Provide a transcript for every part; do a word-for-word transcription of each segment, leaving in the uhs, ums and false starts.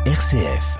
R C F.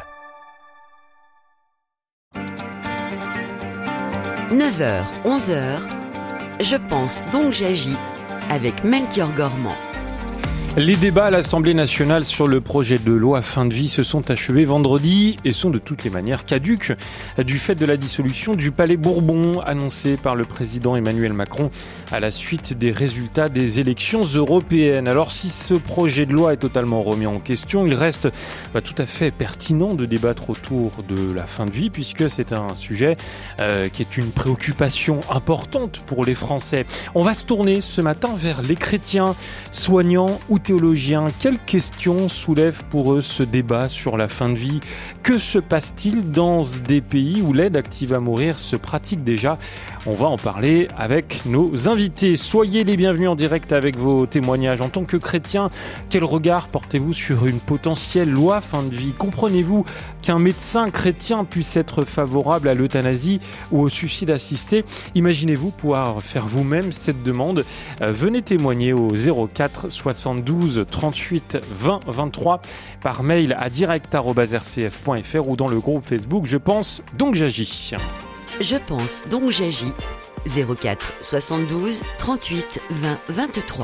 neuf heures, onze heures, je pense donc j'agis avec Melchior Gormand. Les débats à l'Assemblée nationale sur le projet de loi fin de vie se sont achevés vendredi et sont de toutes les manières caducs du fait de la dissolution du Palais Bourbon annoncée par le président Emmanuel Macron à la suite des résultats des élections européennes. Alors si ce projet de loi est totalement remis en question, il reste bah, tout à fait pertinent de débattre autour de la fin de vie puisque c'est un sujet euh, qui est une préoccupation importante pour les Français. On va se tourner ce matin vers les chrétiens, soignants ou théologiens. Quelles questions soulève pour eux ce débat sur la fin de vie ? Que se passe-t-il dans des pays où l'aide active à mourir se pratique déjà ? On va en parler avec nos invités. Soyez les bienvenus en direct avec vos témoignages. En tant que chrétien, quel regard portez-vous sur une potentielle loi fin de vie ? Comprenez-vous qu'un médecin chrétien puisse être favorable à l'euthanasie ou au suicide assisté ? Imaginez-vous pouvoir faire vous-même cette demande ? Euh, venez témoigner au zéro quatre soixante-douze trente-huit vingt vingt-trois par mail à direct arobase r c f point f r ou dans le groupe Facebook Je pense donc j'agis. Je pense donc j'agis. zéro quatre soixante-douze trente-huit vingt vingt-trois.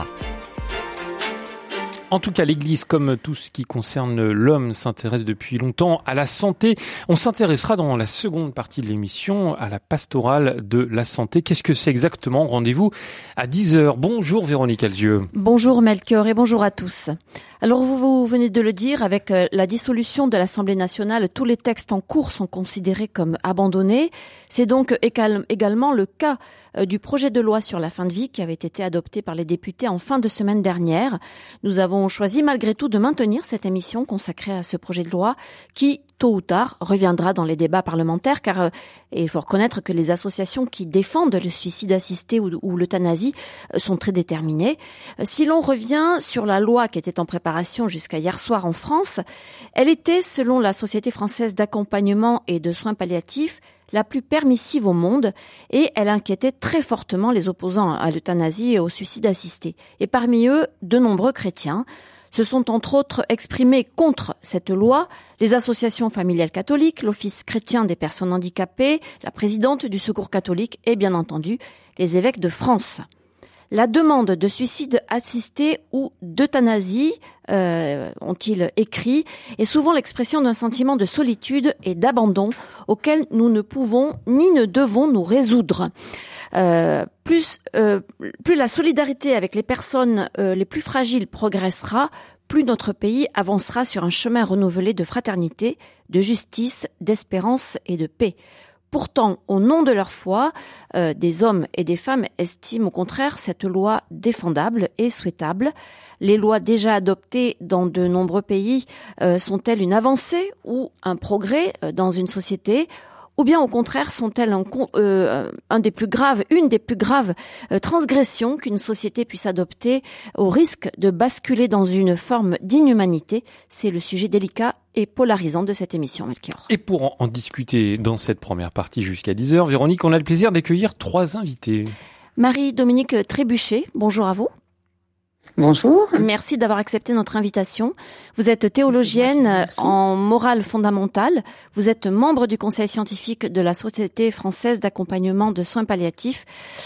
En tout cas, l'Église, comme tout ce qui concerne l'homme, s'intéresse depuis longtemps à la santé. On s'intéressera dans la seconde partie de l'émission à la pastorale de la santé. Qu'est-ce que c'est exactement ? Rendez-vous à dix heures. Bonjour Véronique Alzieux. Bonjour Melchior et bonjour à tous. Alors vous, vous venez de le dire, avec la dissolution de l'Assemblée nationale, tous les textes en cours sont considérés comme abandonnés. C'est donc également le cas du projet de loi sur la fin de vie qui avait été adopté par les députés en fin de semaine dernière. Nous avons choisi malgré tout de maintenir cette émission consacrée à ce projet de loi qui, tôt ou tard, reviendra dans les débats parlementaires car euh, il faut reconnaître que les associations qui défendent le suicide assisté ou, ou l'euthanasie euh, sont très déterminées. Euh, si l'on revient sur la loi qui était en préparation jusqu'à hier soir en France, elle était, selon la Société française d'accompagnement et de soins palliatifs, la plus permissive au monde et elle inquiétait très fortement les opposants à l'euthanasie et au suicide assisté. Et parmi eux, de nombreux chrétiens se sont entre autres exprimés contre cette loi, les associations familiales catholiques, l'Office chrétien des personnes handicapées, la présidente du Secours catholique et bien entendu les évêques de France. La demande de suicide assisté ou d'euthanasie, euh, ont-ils écrit, est souvent l'expression d'un sentiment de solitude et d'abandon auquel nous ne pouvons ni ne devons nous résoudre. Euh, plus, euh, plus la solidarité avec les personnes euh, les plus fragiles progressera, plus notre pays avancera sur un chemin renouvelé de fraternité, de justice, d'espérance et de paix. Pourtant, au nom de leur foi, euh, des hommes et des femmes estiment au contraire cette loi défendable et souhaitable. Les lois déjà adoptées dans de nombreux pays euh, sont-elles une avancée ou un progrès euh, dans une société ? Ou bien au contraire sont-elles un, euh, un des plus graves, une des plus graves euh, transgressions qu'une société puisse adopter au risque de basculer dans une forme d'inhumanité ? C'est le sujet délicat et polarisant de cette émission, Melchior. Et pour en, en discuter dans cette première partie jusqu'à dix heures, Véronique, on a le plaisir d'accueillir trois invités. Marie-Dominique Trébuchet, bonjour à vous. Bonjour. Merci d'avoir accepté notre invitation. Vous êtes théologienne en morale fondamentale. Vous êtes membre du conseil scientifique de la Société française d'accompagnement de soins palliatifs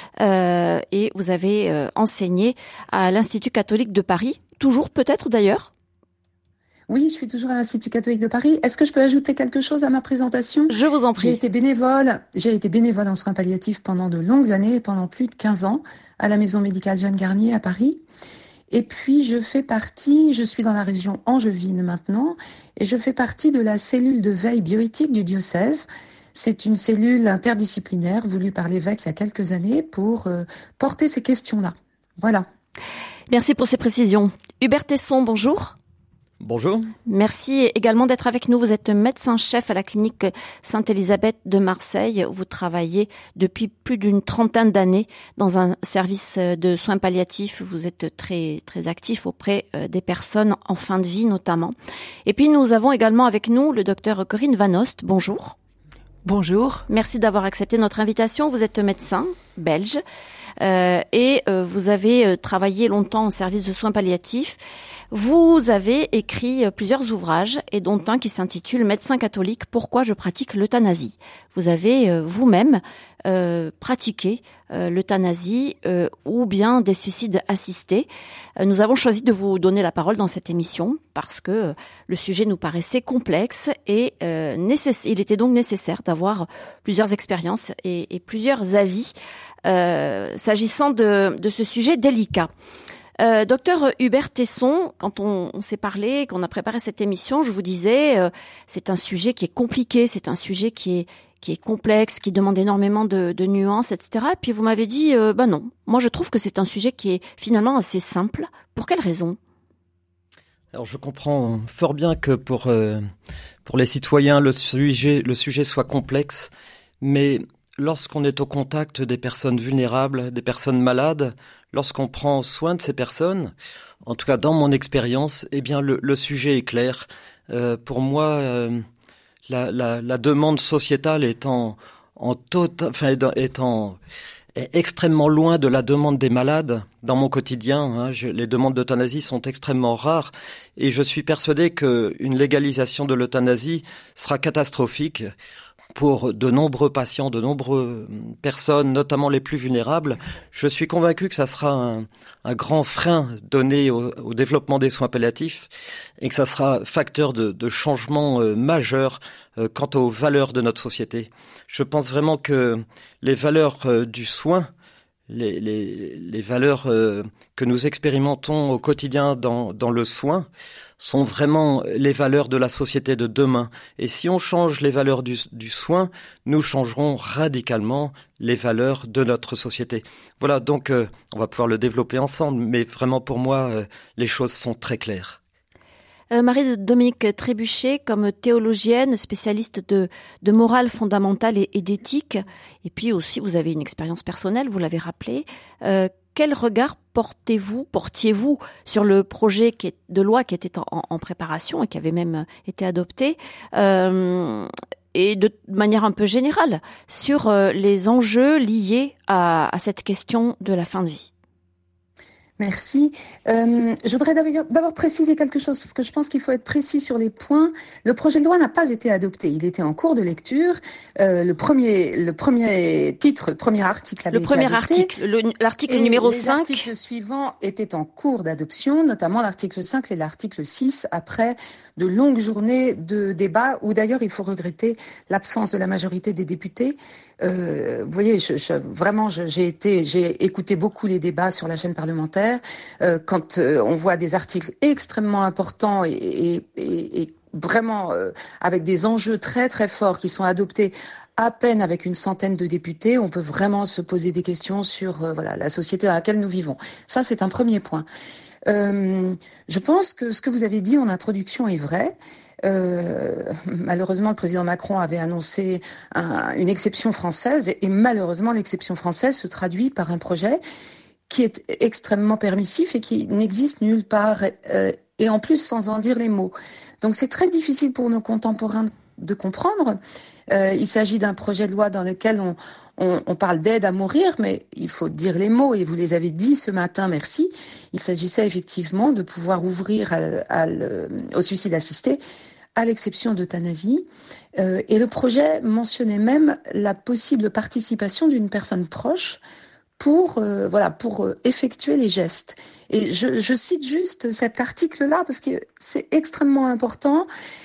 euh, et vous avez euh, enseigné à l'Institut catholique de Paris. Toujours peut-être d'ailleurs ? Oui, je suis toujours à l'Institut catholique de Paris. Est-ce que je peux ajouter quelque chose à ma présentation ? Je vous en prie. J'ai été bénévole, j'ai été bénévole en soins palliatifs pendant de longues années, pendant plus de quinze ans, à la maison médicale Jeanne Garnier à Paris. Et puis, je fais partie, je suis dans la région angevine maintenant, et je fais partie de la cellule de veille bioéthique du diocèse. C'est une cellule interdisciplinaire voulue par l'évêque il y a quelques années pour euh, porter ces questions-là. Voilà. Merci pour ces précisions. Hubert Tesson, bonjour. Bonjour. Merci également d'être avec nous. Vous êtes médecin-chef à la clinique Sainte-Élisabeth de Marseille. Vous travaillez depuis plus d'une trentaine d'années dans un service de soins palliatifs. Vous êtes très, très actif auprès des personnes en fin de vie notamment. Et puis nous avons également avec nous le docteur Corinne Van Oost. Bonjour. Bonjour. Merci d'avoir accepté notre invitation. Vous êtes médecin belge. euh, et euh, vous avez travaillé longtemps en service de soins palliatifs. Vous avez écrit plusieurs ouvrages, et dont un qui s'intitule « Médecin catholique, pourquoi je pratique l'euthanasie ». Vous avez euh, vous-même euh, pratiqué euh, l'euthanasie euh, ou bien des suicides assistés. Euh, nous avons choisi de vous donner la parole dans cette émission parce que euh, le sujet nous paraissait complexe et euh, nécess- il était donc nécessaire d'avoir plusieurs expériences et, et plusieurs avis euh, s'agissant de, de ce sujet délicat. Euh, docteur Hubert Tesson, quand on, on s'est parlé, qu'on a préparé cette émission, je vous disais, euh, c'est un sujet qui est compliqué, c'est un sujet qui est qui est complexe, qui demande énormément de, de nuances, et cetera. Et puis vous m'avez dit, euh, bah non, moi je trouve que c'est un sujet qui est finalement assez simple. Pour quelle raison ? Alors je comprends fort bien que pour euh, pour les citoyens le sujet le sujet soit complexe, mais lorsqu'on est au contact des personnes vulnérables, des personnes malades, lorsqu'on prend soin de ces personnes, en tout cas dans mon expérience, eh bien le, le sujet est clair. Euh, pour moi, euh, la, la, la demande sociétale est en, en tota, enfin, est en, est extrêmement loin de la demande des malades dans mon quotidien. Hein. Je, les demandes d'euthanasie sont extrêmement rares et je suis persuadé qu'une légalisation de l'euthanasie sera catastrophique pour de nombreux patients, de nombreuses personnes, notamment les plus vulnérables. Je suis convaincu que ça sera un, un grand frein donné au, au développement des soins palliatifs et que ça sera facteur de, de changement euh, majeur euh, quant aux valeurs de notre société. Je pense vraiment que les valeurs euh, du soin, les, les, les valeurs euh, que nous expérimentons au quotidien dans, dans le soin, sont vraiment les valeurs de la société de demain. Et si on change les valeurs du, du soin, nous changerons radicalement les valeurs de notre société. Voilà, donc euh, on va pouvoir le développer ensemble, mais vraiment pour moi, euh, les choses sont très claires. Euh, Marie-Dominique Trébuchet, comme théologienne, spécialiste de, de morale fondamentale et, et d'éthique, et puis aussi vous avez une expérience personnelle, vous l'avez rappelé, euh, quel regard portez-vous, portiez-vous sur le projet qui est, de loi qui était en, en préparation et qui avait même été adopté, euh, et de manière un peu générale sur euh, les enjeux liés à, à cette question de la fin de vie? Merci. Euh, je voudrais d'abord préciser quelque chose parce que je pense qu'il faut être précis sur les points. Le projet de loi n'a pas été adopté. Il était en cours de lecture. Euh, le premier, le premier titre, le premier article avait le premier été adopté. article, le, l'article numéro les cinq. Les articles suivants étaient en cours d'adoption, notamment l'article cinq et l'article six, après de longues journées de débat où d'ailleurs il faut regretter l'absence de la majorité des députés. Euh, vous voyez, je, je, vraiment, je, j'ai été, j'ai écouté beaucoup les débats sur la chaîne parlementaire. Euh, quand euh, on voit des articles extrêmement importants et, et, et, et vraiment euh, avec des enjeux très très forts qui sont adoptés à peine avec une centaine de députés, on peut vraiment se poser des questions sur euh, voilà la société dans laquelle nous vivons. Ça, c'est un premier point. Euh, je pense que ce que vous avez dit en introduction est vrai. Euh, malheureusement, le président Macron avait annoncé un, une exception française et, et malheureusement, l'exception française se traduit par un projet qui est extrêmement permissif et qui n'existe nulle part euh, et en plus sans en dire les mots. Donc c'est très difficile pour nos contemporains de comprendre. Euh, il s'agit d'un projet de loi dans lequel on, on, on parle d'aide à mourir, mais il faut dire les mots et vous les avez dit ce matin, merci. Il s'agissait effectivement de pouvoir ouvrir à, à, au suicide assisté à l'exception d'euthanasie. Euh, et le projet mentionnait même la possible participation d'une personne proche pour euh, voilà pour euh, effectuer les gestes. Et je, je cite juste cet article-là parce que c'est extrêmement important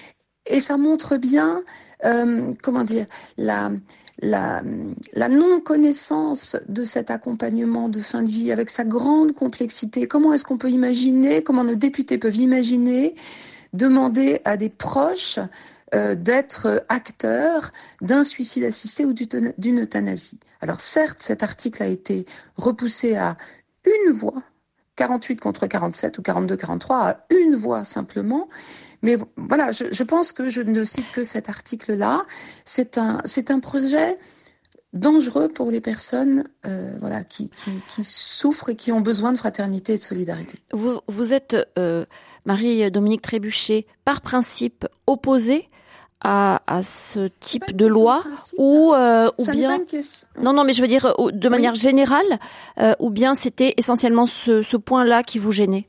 et ça montre bien euh, comment dire la la la non-connaissance de cet accompagnement de fin de vie avec sa grande complexité. Comment est-ce qu'on peut imaginer, comment nos députés peuvent imaginer demander à des proches euh, d'être acteurs d'un suicide assisté ou d'une euthanasie. Alors certes, cet article a été repoussé à une voix, quarante-huit contre quarante-sept ou quarante-deux quarante-trois, à une voix simplement. Mais voilà, je, je pense que je ne cite que cet article-là. C'est un, c'est un projet dangereux pour les personnes euh, voilà, qui, qui, qui souffrent et qui ont besoin de fraternité et de solidarité. Vous, vous êtes, euh, Marie-Dominique Trébuchet, par principe opposée à, à ce type de loi ou euh, ou bien non non mais je veux dire de manière oui. générale euh, ou bien c'était essentiellement ce, ce point-là qui vous gênait?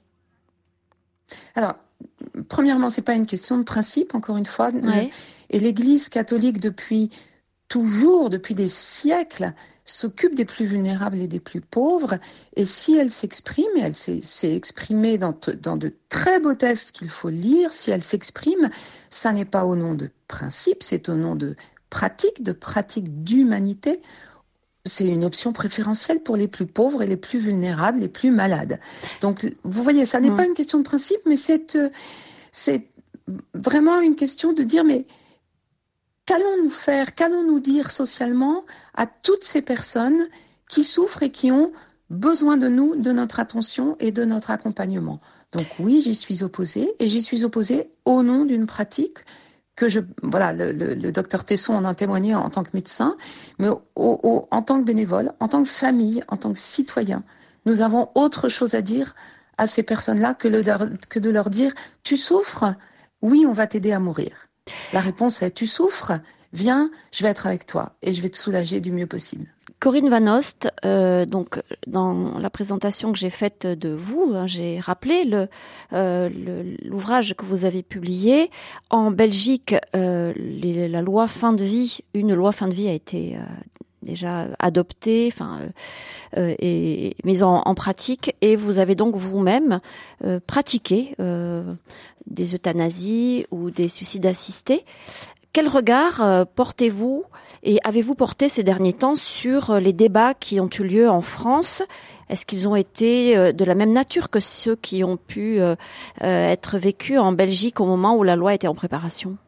Alors premièrement, c'est pas une question de principe, encore une fois, ouais. et l'Église catholique depuis toujours, depuis des siècles, s'occupe des plus vulnérables et des plus pauvres, et si elle s'exprime, et elle s'est, s'est exprimée dans, t- dans de très beaux textes qu'il faut lire, si elle s'exprime, ça n'est pas au nom de principe, c'est au nom de pratique, de pratique d'humanité. C'est une option préférentielle pour les plus pauvres et les plus vulnérables, les plus malades. Donc, vous voyez, ça n'est mmh. pas une question de principe, mais c'est, c'est vraiment une question de dire, mais qu'allons-nous faire, qu'allons-nous dire socialement à toutes ces personnes qui souffrent et qui ont besoin de nous, de notre attention et de notre accompagnement? Donc oui, j'y suis opposée, et j'y suis opposée au nom d'une pratique que je, voilà, le, le, le docteur Tesson en a témoigné en tant que médecin, mais au, au, en tant que bénévole, en tant que famille, en tant que citoyen, nous avons autre chose à dire à ces personnes-là que, le, que de leur dire « tu souffres, oui, on va t'aider à mourir ». La réponse est « tu souffres, viens, je vais être avec toi et je vais te soulager du mieux possible ». Corinne Van Oost, euh, donc dans la présentation que j'ai faite de vous, hein, j'ai rappelé le, euh, le, l'ouvrage que vous avez publié. En Belgique, euh, les, la loi fin de vie, une loi fin de vie a été euh, déjà adoptée, enfin euh, et mise en, en pratique, et vous avez donc vous-même euh, pratiqué euh, des euthanasies ou des suicides assistés. Quel regard euh, portez-vous et avez-vous porté ces derniers temps sur euh, les débats qui ont eu lieu en France? Est-ce qu'ils ont été euh, de la même nature que ceux qui ont pu euh, euh, être vécus en Belgique au moment où la loi était en préparation?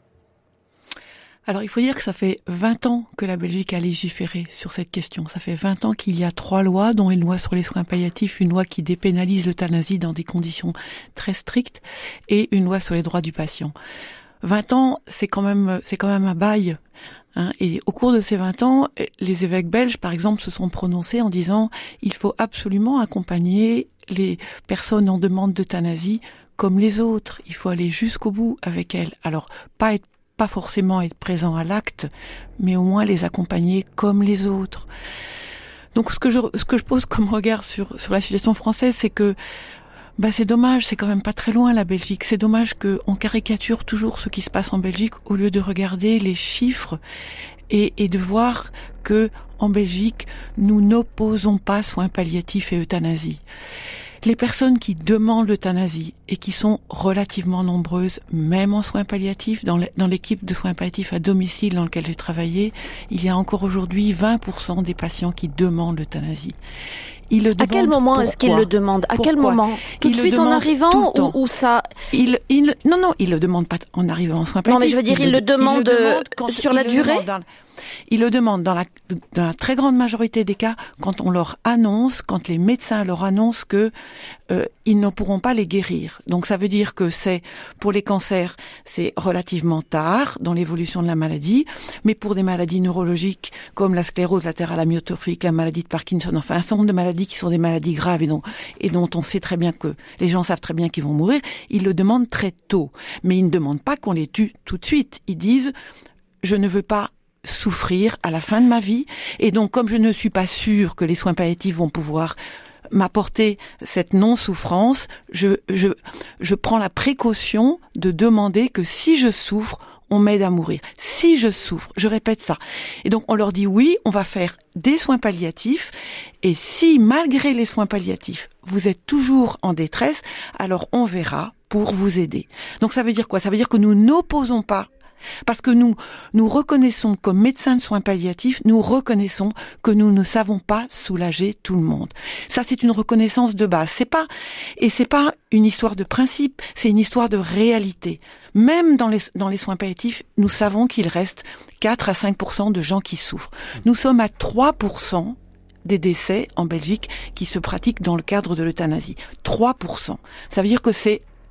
Alors, il faut dire que ça fait vingt ans que la Belgique a légiféré sur cette question. Ça fait vingt ans qu'il y a trois lois, dont une loi sur les soins palliatifs, une loi qui dépénalise l'euthanasie dans des conditions très strictes, et une loi sur les droits du patient. vingt ans, c'est quand même, c'est quand même un bail. Hein, et au cours de ces vingt ans, les évêques belges, par exemple, se sont prononcés en disant il faut absolument accompagner les personnes en demande d'euthanasie comme les autres. Il faut aller jusqu'au bout avec elles. Alors, pas être, pas forcément être présent à l'acte, mais au moins les accompagner comme les autres. Donc, ce que je, ce que je pose comme regard sur, sur la situation française, c'est que Bah c'est dommage, c'est quand même pas très loin la Belgique. C'est dommage qu'on caricature toujours ce qui se passe en Belgique au lieu de regarder les chiffres et, et de voir que en Belgique, nous n'opposons pas soins palliatifs et euthanasie. Les personnes qui demandent l'euthanasie et qui sont relativement nombreuses, même en soins palliatifs, dans l'équipe de soins palliatifs à domicile dans laquelle j'ai travaillé, il y a encore aujourd'hui vingt pour cent des patients qui demandent l'euthanasie. Il le à quel moment pourquoi? Est-ce qu'il le demande? À pourquoi? Quel moment? Tout de suite en arrivant ou, ou ça? Il, il, non, non, il le demande pas en arrivant en soins palliatifs. Non, mais je veux dire, il, il, le, demande il le demande quand, sur la durée? Dans, il le demande dans la, dans la très grande majorité des cas quand on leur annonce, quand les médecins leur annoncent que euh, ils ne pourront pas les guérir. Donc ça veut dire que c'est, pour les cancers, c'est relativement tard dans l'évolution de la maladie, mais pour des maladies neurologiques comme la sclérose latérale amyotrophique, la maladie de Parkinson, enfin un certain nombre de maladies qui sont des maladies graves et dont, et dont on sait très bien que les gens savent très bien qu'ils vont mourir, ils le demandent très tôt. Mais ils ne demandent pas qu'on les tue tout de suite. Ils disent « je ne veux pas souffrir à la fin de ma vie ». Et donc, comme je ne suis pas sûre que les soins palliatifs vont pouvoir m'apporter cette non-souffrance, je, je, je prends la précaution de demander que si je souffre, on m'aide à mourir. Si je souffre, je répète ça. Et donc, on leur dit oui, on va faire des soins palliatifs. Et si, malgré les soins palliatifs, vous êtes toujours en détresse, alors on verra pour vous aider. Donc, ça veut dire quoi? Ça veut dire que nous n'opposons pas. Parce que nous, nous reconnaissons comme médecins de soins palliatifs, nous reconnaissons que nous ne savons pas soulager tout le monde. Ça, c'est une reconnaissance de base. C'est pas, et c'est pas une histoire de principe, c'est une histoire de réalité. Même dans les, dans les soins palliatifs, nous savons qu'il reste quatre à cinq pour cent de gens qui souffrent. Nous sommes à trois pour cent des décès en Belgique qui se pratiquent dans le cadre de l'euthanasie. trois pour cent. Ça veut dire que c'est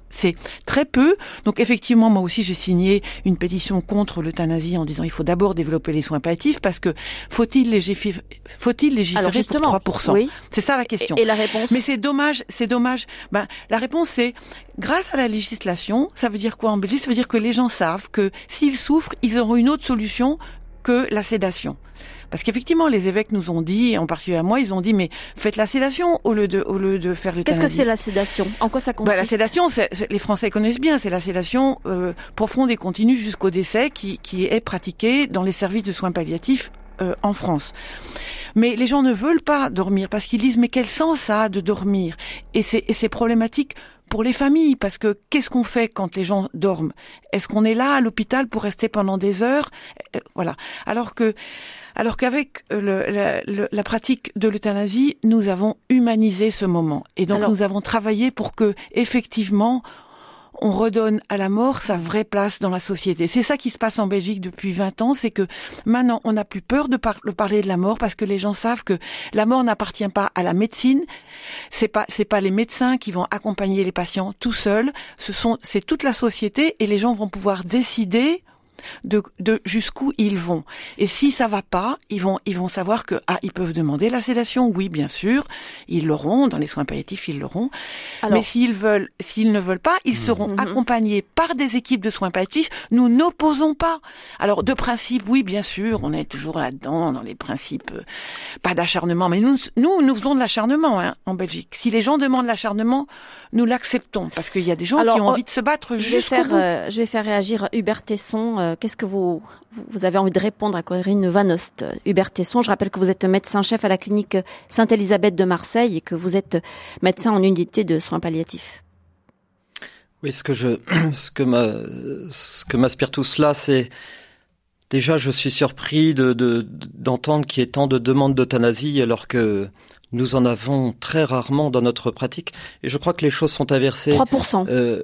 c'est très peu. Donc effectivement, moi aussi, j'ai signé une pétition contre l'euthanasie en disant il faut d'abord développer les soins palliatifs parce que faut-il légiférer, faut-il légiférer pour trois pour cent oui. C'est ça la question. Et, et la réponse? Mais c'est dommage, c'est dommage. Ben, la réponse c'est grâce à la législation, ça veut dire quoi en Belgique? Ça veut dire que les gens savent que s'ils souffrent, ils auront une autre solution que la sédation. Parce qu'effectivement, les évêques nous ont dit, en particulier à moi, ils ont dit, mais faites la sédation au lieu de, au lieu de faire l'euthanasie. Qu'est-ce que c'est la sédation? En quoi ça consiste? Bah, la sédation, c'est, c'est, les Français connaissent bien, c'est la sédation euh, profonde et continue jusqu'au décès qui, qui est pratiquée dans les services de soins palliatifs euh, en France. Mais les gens ne veulent pas dormir parce qu'ils disent, mais quel sens ça a de dormir? Et c'est, et c'est problématique pour les familles, parce que qu'est-ce qu'on fait quand les gens dorment? Est-ce qu'on est là à l'hôpital pour rester pendant des heures? euh, Voilà. Alors que Alors qu'avec le, la, le, la pratique de l'euthanasie, nous avons humanisé ce moment. Et donc Alors, nous avons travaillé pour que, effectivement, on redonne à la mort sa vraie place dans la société. C'est ça qui se passe en Belgique depuis vingt ans, c'est que maintenant on n'a plus peur de, par- de parler de la mort parce que les gens savent que la mort n'appartient pas à la médecine. C'est pas, c'est pas les médecins qui vont accompagner les patients tout seuls. Ce sont, c'est toute la société et les gens vont pouvoir décider de, de jusqu'où ils vont. Et si ça va pas, ils vont, ils vont savoir que, ah, ils peuvent demander la sédation. Oui, bien sûr. Ils l'auront. Dans les soins palliatifs, ils l'auront. Alors, mais s'ils veulent, s'ils ne veulent pas, ils mmh. seront mmh. accompagnés par des équipes de soins palliatifs. Nous n'opposons pas. Alors, de principe, oui, bien sûr, on est toujours là-dedans, dans les principes, euh, pas d'acharnement. Mais nous, nous, nous faisons de l'acharnement, hein, en Belgique. Si les gens demandent l'acharnement, nous l'acceptons. Parce qu'il y a des gens Alors, qui ont envie de se battre jusqu'au bout. Euh, je vais faire réagir Hubert Tesson. Euh, Qu'est-ce que vous, vous avez envie de répondre à Corinne Van Ost? Hubert Tesson, je rappelle que vous êtes médecin-chef à la clinique Sainte-Élisabeth de Marseille et que vous êtes médecin en unité de soins palliatifs. Oui, ce que je, ce que m'a, ce que m'inspire tout cela, c'est déjà, je suis surpris de, de, d'entendre qu'il y ait tant de demandes d'euthanasie alors que nous en avons très rarement dans notre pratique. Et je crois que les choses sont inversées. trois pour cent. Euh,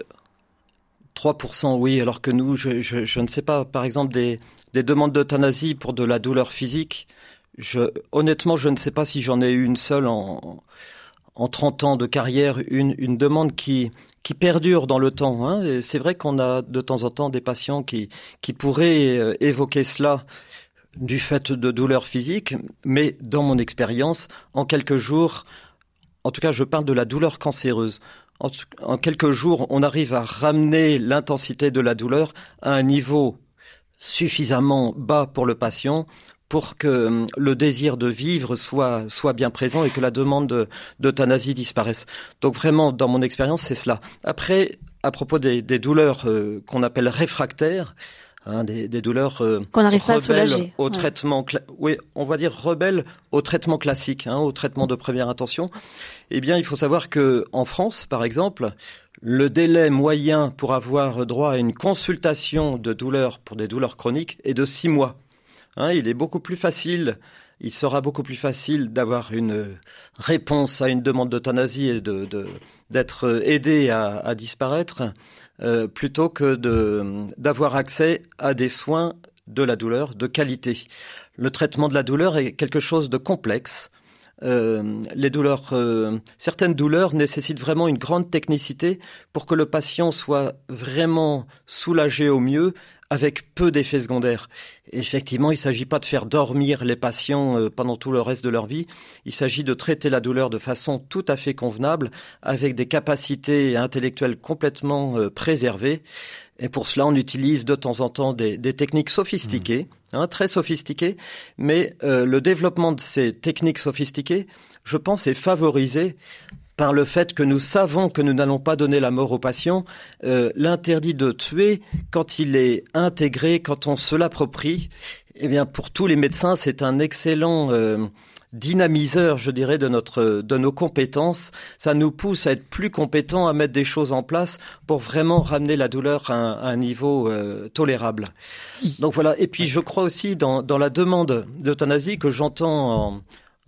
trois pour cent, oui, alors que nous, je, je, je ne sais pas, par exemple, des, des demandes d'euthanasie pour de la douleur physique, je, honnêtement, je ne sais pas si j'en ai eu une seule en, en trente ans de carrière, une, une demande qui, qui perdure dans le temps. Hein. Et c'est vrai qu'on a de temps en temps des patients qui, qui pourraient évoquer cela du fait de douleurs physiques, mais dans mon expérience, en quelques jours, en tout cas, je parle de la douleur cancéreuse. En, en quelques jours, on arrive à ramener l'intensité de la douleur à un niveau suffisamment bas pour le patient pour que le désir de vivre soit, soit bien présent et que la demande de, d'euthanasie disparaisse. Donc vraiment, dans mon expérience, c'est cela. Après, à propos des, des douleurs euh, qu'on appelle réfractaires, Hein, des, des douleurs euh, qu'on n'arrive pas à soulager. Au ouais. traitement, cla- oui, on va dire rebelles au traitement classique, hein, au traitement de première intention. Eh bien, il faut savoir que en France, par exemple, le délai moyen pour avoir droit à une consultation de douleur pour des douleurs chroniques est de six mois. Hein, il est beaucoup plus facile. Il sera beaucoup plus facile d'avoir une réponse à une demande d'euthanasie et de, de, d'être aidé à, à disparaître euh, plutôt que de, d'avoir accès à des soins de la douleur de qualité. Le traitement de la douleur est quelque chose de complexe. Euh, les douleurs, euh, certaines douleurs nécessitent vraiment une grande technicité pour que le patient soit vraiment soulagé au mieux avec peu d'effets secondaires. Effectivement, il ne s'agit pas de faire dormir les patients euh, pendant tout le reste de leur vie. Il s'agit de traiter la douleur de façon tout à fait convenable, avec des capacités intellectuelles complètement euh, préservées. Et pour cela, on utilise de temps en temps des, des techniques sophistiquées, mmh. hein, très sophistiquées. Mais euh, le développement de ces techniques sophistiquées, je pense, est favorisé par le fait que nous savons que nous n'allons pas donner la mort au patient. Euh, l'interdit de tuer, quand il est intégré, quand on se l'approprie, eh bien, pour tous les médecins, c'est un excellent euh, dynamiseur, je dirais, de notre, de nos compétences. Ça nous pousse à être plus compétents, à mettre des choses en place pour vraiment ramener la douleur à un, à un niveau euh, tolérable. Donc voilà. Et puis, je crois aussi dans, dans la demande d'euthanasie que j'entends en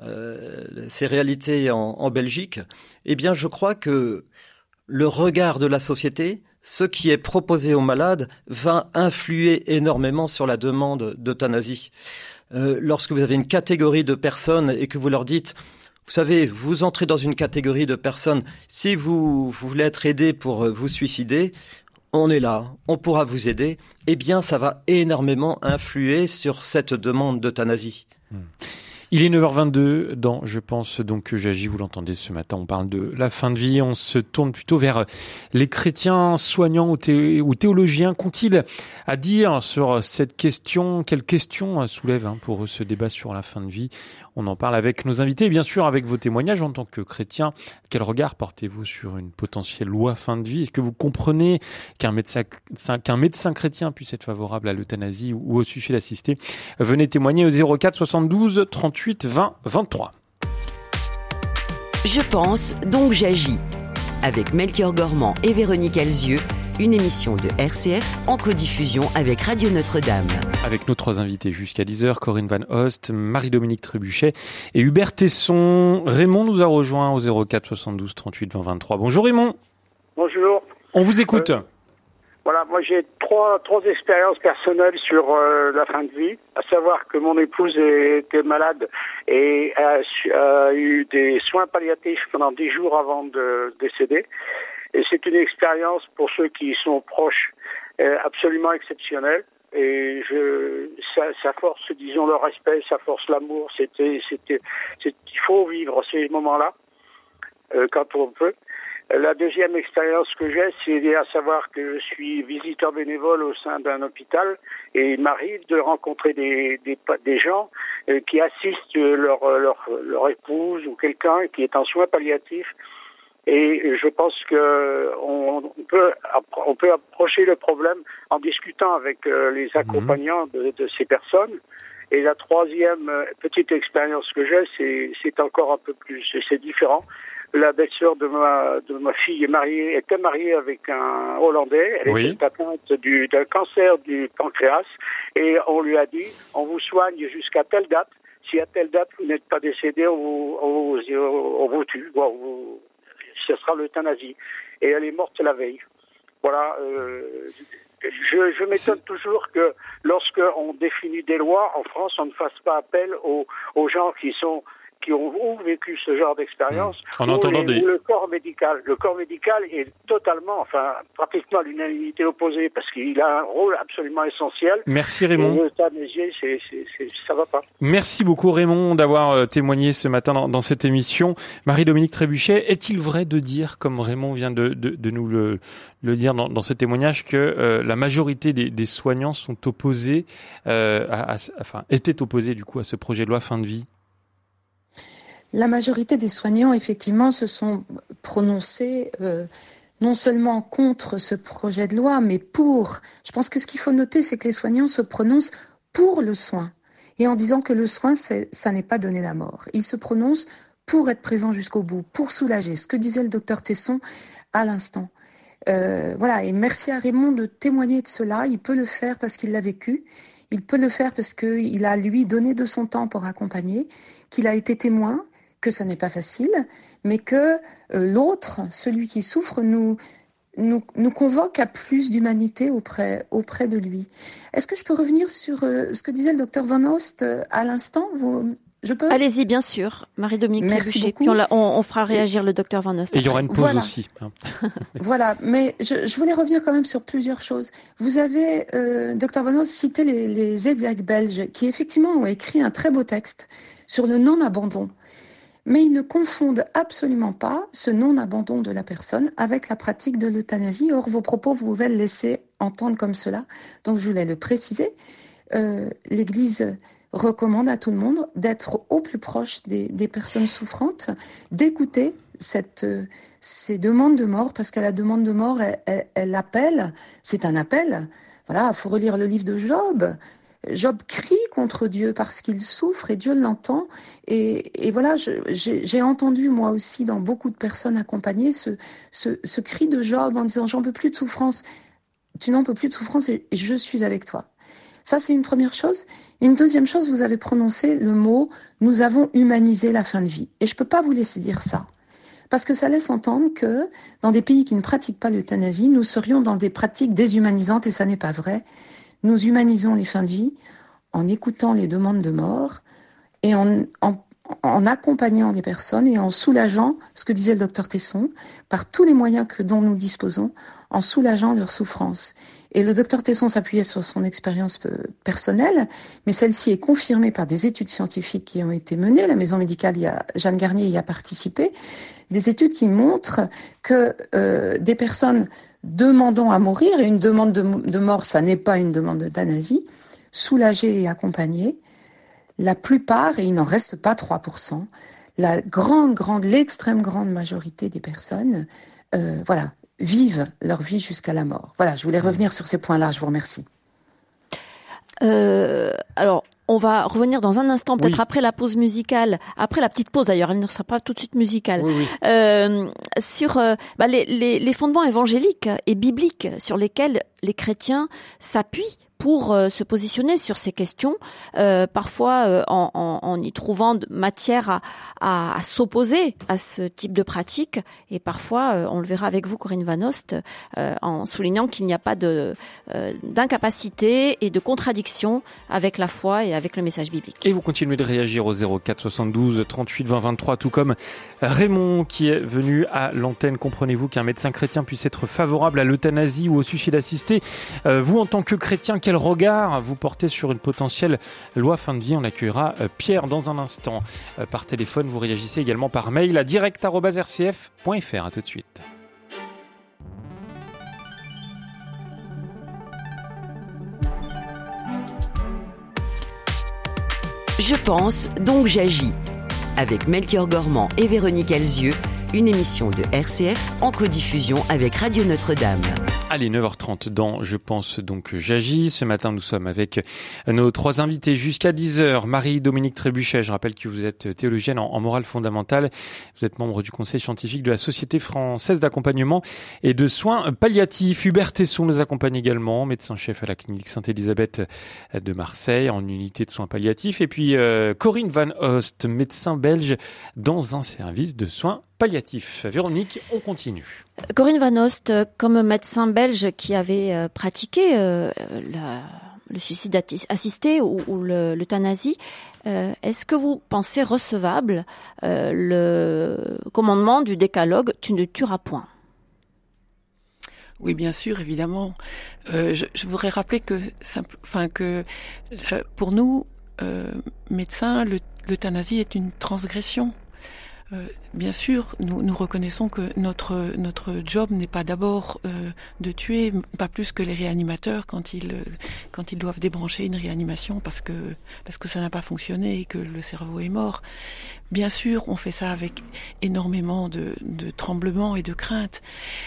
Euh, ces réalités en, en Belgique, eh bien, je crois que le regard de la société, ce qui est proposé aux malades, va influer énormément sur la demande d'euthanasie. Euh, lorsque vous avez une catégorie de personnes et que vous leur dites vous savez, vous entrez dans une catégorie de personnes, si vous, vous voulez être aidé pour vous suicider, on est là, on pourra vous aider, eh bien ça va énormément influer sur cette demande d'euthanasie. Mmh. Il est neuf heures vingt-deux dans Je pense donc que j'agis, vous l'entendez ce matin, on parle de la fin de vie, on se tourne plutôt vers les chrétiens soignants ou, thé- ou théologiens. Qu'ont-ils à dire sur cette question? Quelles questions soulève hein, pour eux ce débat sur la fin de vie? On en parle avec nos invités et bien sûr avec vos témoignages en tant que chrétien. Quel regard portez-vous sur une potentielle loi fin de vie? Est-ce que vous comprenez qu'un médecin, qu'un médecin chrétien puisse être favorable à l'euthanasie ou au suicide assisté? Venez témoigner au zéro quatre soixante-douze trente-huit vingt vingt-trois. Je pense, donc j'agis. Avec Melchior Gormand et Véronique Alzieux, une émission de R C F en codiffusion avec Radio Notre-Dame. Avec nos trois invités jusqu'à dix heures, Corinne Van Host, Marie-Dominique Trébuchet et Hubert Tesson. Raymond nous a rejoint au zéro quatre soixante-douze trente-huit vingt vingt-trois. Bonjour Raymond. Bonjour. On vous écoute. Euh, voilà, moi j'ai trois trois expériences personnelles sur euh, la fin de vie, à savoir que mon épouse était malade et a, a eu des soins palliatifs pendant dix jours avant de décéder. Et c'est une expérience pour ceux qui sont proches euh, absolument exceptionnelle. Et je, ça, ça force, disons, le respect, ça force l'amour. C'était, c'était, c'est, il faut vivre ces moments-là euh, quand on peut. La deuxième expérience que j'ai, c'est à savoir que je suis visiteur bénévole au sein d'un hôpital et il m'arrive de rencontrer des, des, des gens euh, qui assistent leur, leur, leur épouse ou quelqu'un qui est en soins palliatifs. Et je pense que on peut on peut approcher le problème en discutant avec les accompagnants de, de ces personnes. Et la troisième petite expérience que j'ai, c'est c'est encore un peu plus, c'est différent. La belle-sœur de ma de ma fille est mariée, était mariée avec un Hollandais. Elle oui. était atteinte du d'un cancer du pancréas et on lui a dit on vous soigne jusqu'à telle date. Si à telle date vous n'êtes pas décédé, on vous on vous, on vous tue. On vous, ce sera l'euthanasie. Et elle est morte la veille. Voilà. Euh, je, je m'étonne C'est... toujours que lorsque on définit des lois en France, on ne fasse pas appel aux, aux gens qui sont qui ont ou vécu ce genre d'expérience, mmh. en ou, entendant les, des... ou le corps médical. Le corps médical est totalement, enfin, pratiquement à l'unanimité opposée, parce qu'il a un rôle absolument essentiel. Merci Raymond. Et l'euthanasie, c'est, c'est, c'est, ça va pas. Merci beaucoup Raymond d'avoir témoigné ce matin dans, dans cette émission. Marie-Dominique Trébuchet, est-il vrai de dire, comme Raymond vient de, de, de nous le, le dire dans, dans ce témoignage, que euh, la majorité des, des soignants sont opposés, euh, à, à, enfin, étaient opposés du coup à ce projet de loi fin de vie? La majorité des soignants, effectivement, se sont prononcés euh, non seulement contre ce projet de loi, mais pour. Je pense que ce qu'il faut noter, c'est que les soignants se prononcent pour le soin. Et en disant que le soin, c'est, ça n'est pas donner la mort. Ils se prononcent pour être présents jusqu'au bout, pour soulager. Ce que disait le docteur Tesson à l'instant. Euh, voilà, et merci à Raymond de témoigner de cela. Il peut le faire parce qu'il l'a vécu. Il peut le faire parce qu'il a, lui, donné de son temps pour accompagner, qu'il a été témoin, que ça n'est pas facile, mais que euh, l'autre, celui qui souffre, nous, nous, nous convoque à plus d'humanité auprès, auprès de lui. Est-ce que je peux revenir sur euh, ce que disait le docteur Van Host euh, à l'instant? Vous, je peux? Allez-y, bien sûr, Marie-Dominique Trébuchet. Puis on, la, on, on fera réagir le docteur Van Host. Et il y aura une pause voilà. aussi. Voilà, mais je, je voulais revenir quand même sur plusieurs choses. Vous avez, euh, docteur Van Host, cité les, les évêques belges qui effectivement ont écrit un très beau texte sur le non-abandon. Mais ils ne confondent absolument pas ce non-abandon de la personne avec la pratique de l'euthanasie. Or, vos propos, vous pouvez le laisser entendre comme cela. Donc, je voulais le préciser. Euh, L'Église recommande à tout le monde d'être au plus proche des, des personnes souffrantes, d'écouter cette, euh, ces demandes de mort, parce qu'à la demande de mort, elle, elle, elle appelle, c'est un appel. Voilà, il faut relire le livre de Job. Job crie contre Dieu parce qu'il souffre et Dieu l'entend. Et, et voilà, je, j'ai, j'ai entendu moi aussi dans beaucoup de personnes accompagnées ce, ce, ce cri de Job en disant « J'en peux plus de souffrance, tu n'en peux plus de souffrance et, et je suis avec toi ». Ça, c'est une première chose. Une deuxième chose, vous avez prononcé le mot « Nous avons humanisé la fin de vie ». Et je peux pas vous laisser dire ça. Parce que ça laisse entendre que dans des pays qui ne pratiquent pas l'euthanasie, nous serions dans des pratiques déshumanisantes et ça n'est pas vrai. Nous humanisons les fins de vie en écoutant les demandes de mort et en, en, en accompagnant les personnes et en soulageant, ce que disait le docteur Tesson, par tous les moyens que, dont nous disposons, en soulageant leur souffrance. Et le docteur Tesson s'appuyait sur son expérience personnelle, mais celle-ci est confirmée par des études scientifiques qui ont été menées. La maison médicale, y a, Jeanne Garnier y a participé. Des études qui montrent que euh, des personnes demandant à mourir, et une demande de, de mort, ça n'est pas une demande d'euthanasie, soulagées et accompagnées, la plupart, et il n'en reste pas trois pour cent, la grande, grande, l'extrême grande majorité des personnes, euh, voilà, vivent leur vie jusqu'à la mort. Voilà, je voulais revenir sur ces points-là, je vous remercie. Euh, alors, on va revenir dans un instant, peut-être oui. après la pause musicale, après la petite pause d'ailleurs, elle ne sera pas tout de suite musicale, oui, oui. Euh, sur euh, bah, les, les, les fondements évangéliques et bibliques sur lesquels les chrétiens s'appuient pour euh, se positionner sur ces questions, euh, parfois euh, en, en, en y trouvant de matière à, à, à s'opposer à ce type de pratique, et parfois, euh, on le verra avec vous, Corinne Van Oost, euh, en soulignant qu'il n'y a pas de euh, d'incapacité et de contradiction avec la foi et avec le message biblique. Et vous continuez de réagir au zéro quatre soixante-douze trente-huit vingt vingt-trois, tout comme Raymond qui est venu à l'antenne. Comprenez-vous qu'un médecin chrétien puisse être favorable à l'euthanasie ou au suicide assisté? euh, Vous, en tant que chrétien, quel regard vous portez sur une potentielle loi fin de vie? On accueillera Pierre dans un instant par téléphone. Vous réagissez également par mail à direct arobase r c f point f r. À tout de suite. Je pense, donc j'agis. Avec Melchior Gormand et Véronique Elzieux, une émission de R C F en codiffusion avec Radio Notre-Dame. Allez, neuf heures trente dans Je pense donc j'agis. Ce matin, nous sommes avec nos trois invités jusqu'à dix heures. Marie-Dominique Trébuchet, je rappelle que vous êtes théologienne en, en morale fondamentale. Vous êtes membre du conseil scientifique de la Société française d'accompagnement et de soins palliatifs. Hubert Tesson nous accompagne également, médecin-chef à la clinique Sainte-Élisabeth de Marseille en unité de soins palliatifs. Et puis euh, Corinne Van Oost, médecin belge dans un service de soins palliatifs. Véronique, on continue. Corinne Van Oost, comme médecin belge qui avait euh, pratiqué euh, la, le suicide assisté ou, ou le, l'euthanasie, euh, est-ce que vous pensez recevable euh, le commandement du décalogue « Tu ne tueras point » ? Oui, bien sûr, évidemment. Euh, je, je voudrais rappeler que, enfin, que euh, pour nous, euh, médecins, le, l'euthanasie est une transgression. Euh, bien sûr, nous, nous reconnaissons que notre notre job n'est pas d'abord euh, de tuer, pas plus que les réanimateurs quand ils quand ils doivent débrancher une réanimation parce que parce que ça n'a pas fonctionné et que le cerveau est mort. Bien sûr, on fait ça avec énormément de de tremblements et de craintes.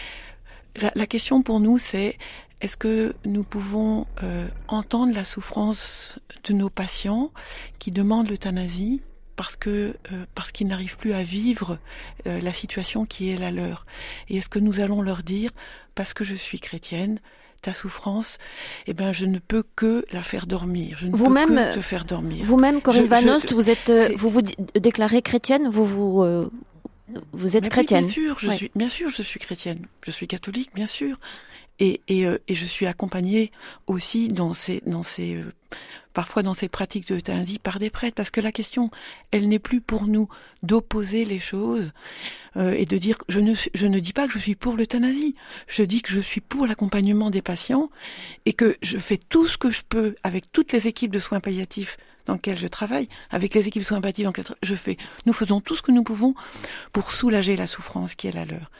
La, la question pour nous, c'est est-ce que nous pouvons euh, entendre la souffrance de nos patients qui demandent l'euthanasie parce que euh, parce qu'ils n'arrivent plus à vivre euh, la situation qui est la leur. Et est-ce que nous allons leur dire, parce que je suis chrétienne, ta souffrance, eh ben je ne peux que la faire dormir. Je ne vous-même, peux que te faire dormir. Vous-même, Corinne je, Van je, Oost, vous êtes, c'est... vous vous déclarez chrétienne, vous vous euh, vous êtes Mais Oui, chrétienne. bien sûr, je ouais. suis, bien sûr, je suis chrétienne. Je suis catholique, bien sûr. Et et euh, et je suis accompagnée aussi dans ces dans ces euh, parfois dans ces pratiques de euthanasie par des prêtres, parce que la question, elle n'est plus pour nous d'opposer les choses euh, et de dire je ne je ne dis pas que je suis pour l'euthanasie, je dis que je suis pour l'accompagnement des patients et que je fais tout ce que je peux avec toutes les équipes de soins palliatifs dans lesquelles je travaille, avec les équipes de soins palliatifs dans lesquelles je fais, nous faisons tout ce que nous pouvons pour soulager la souffrance qui est la leur.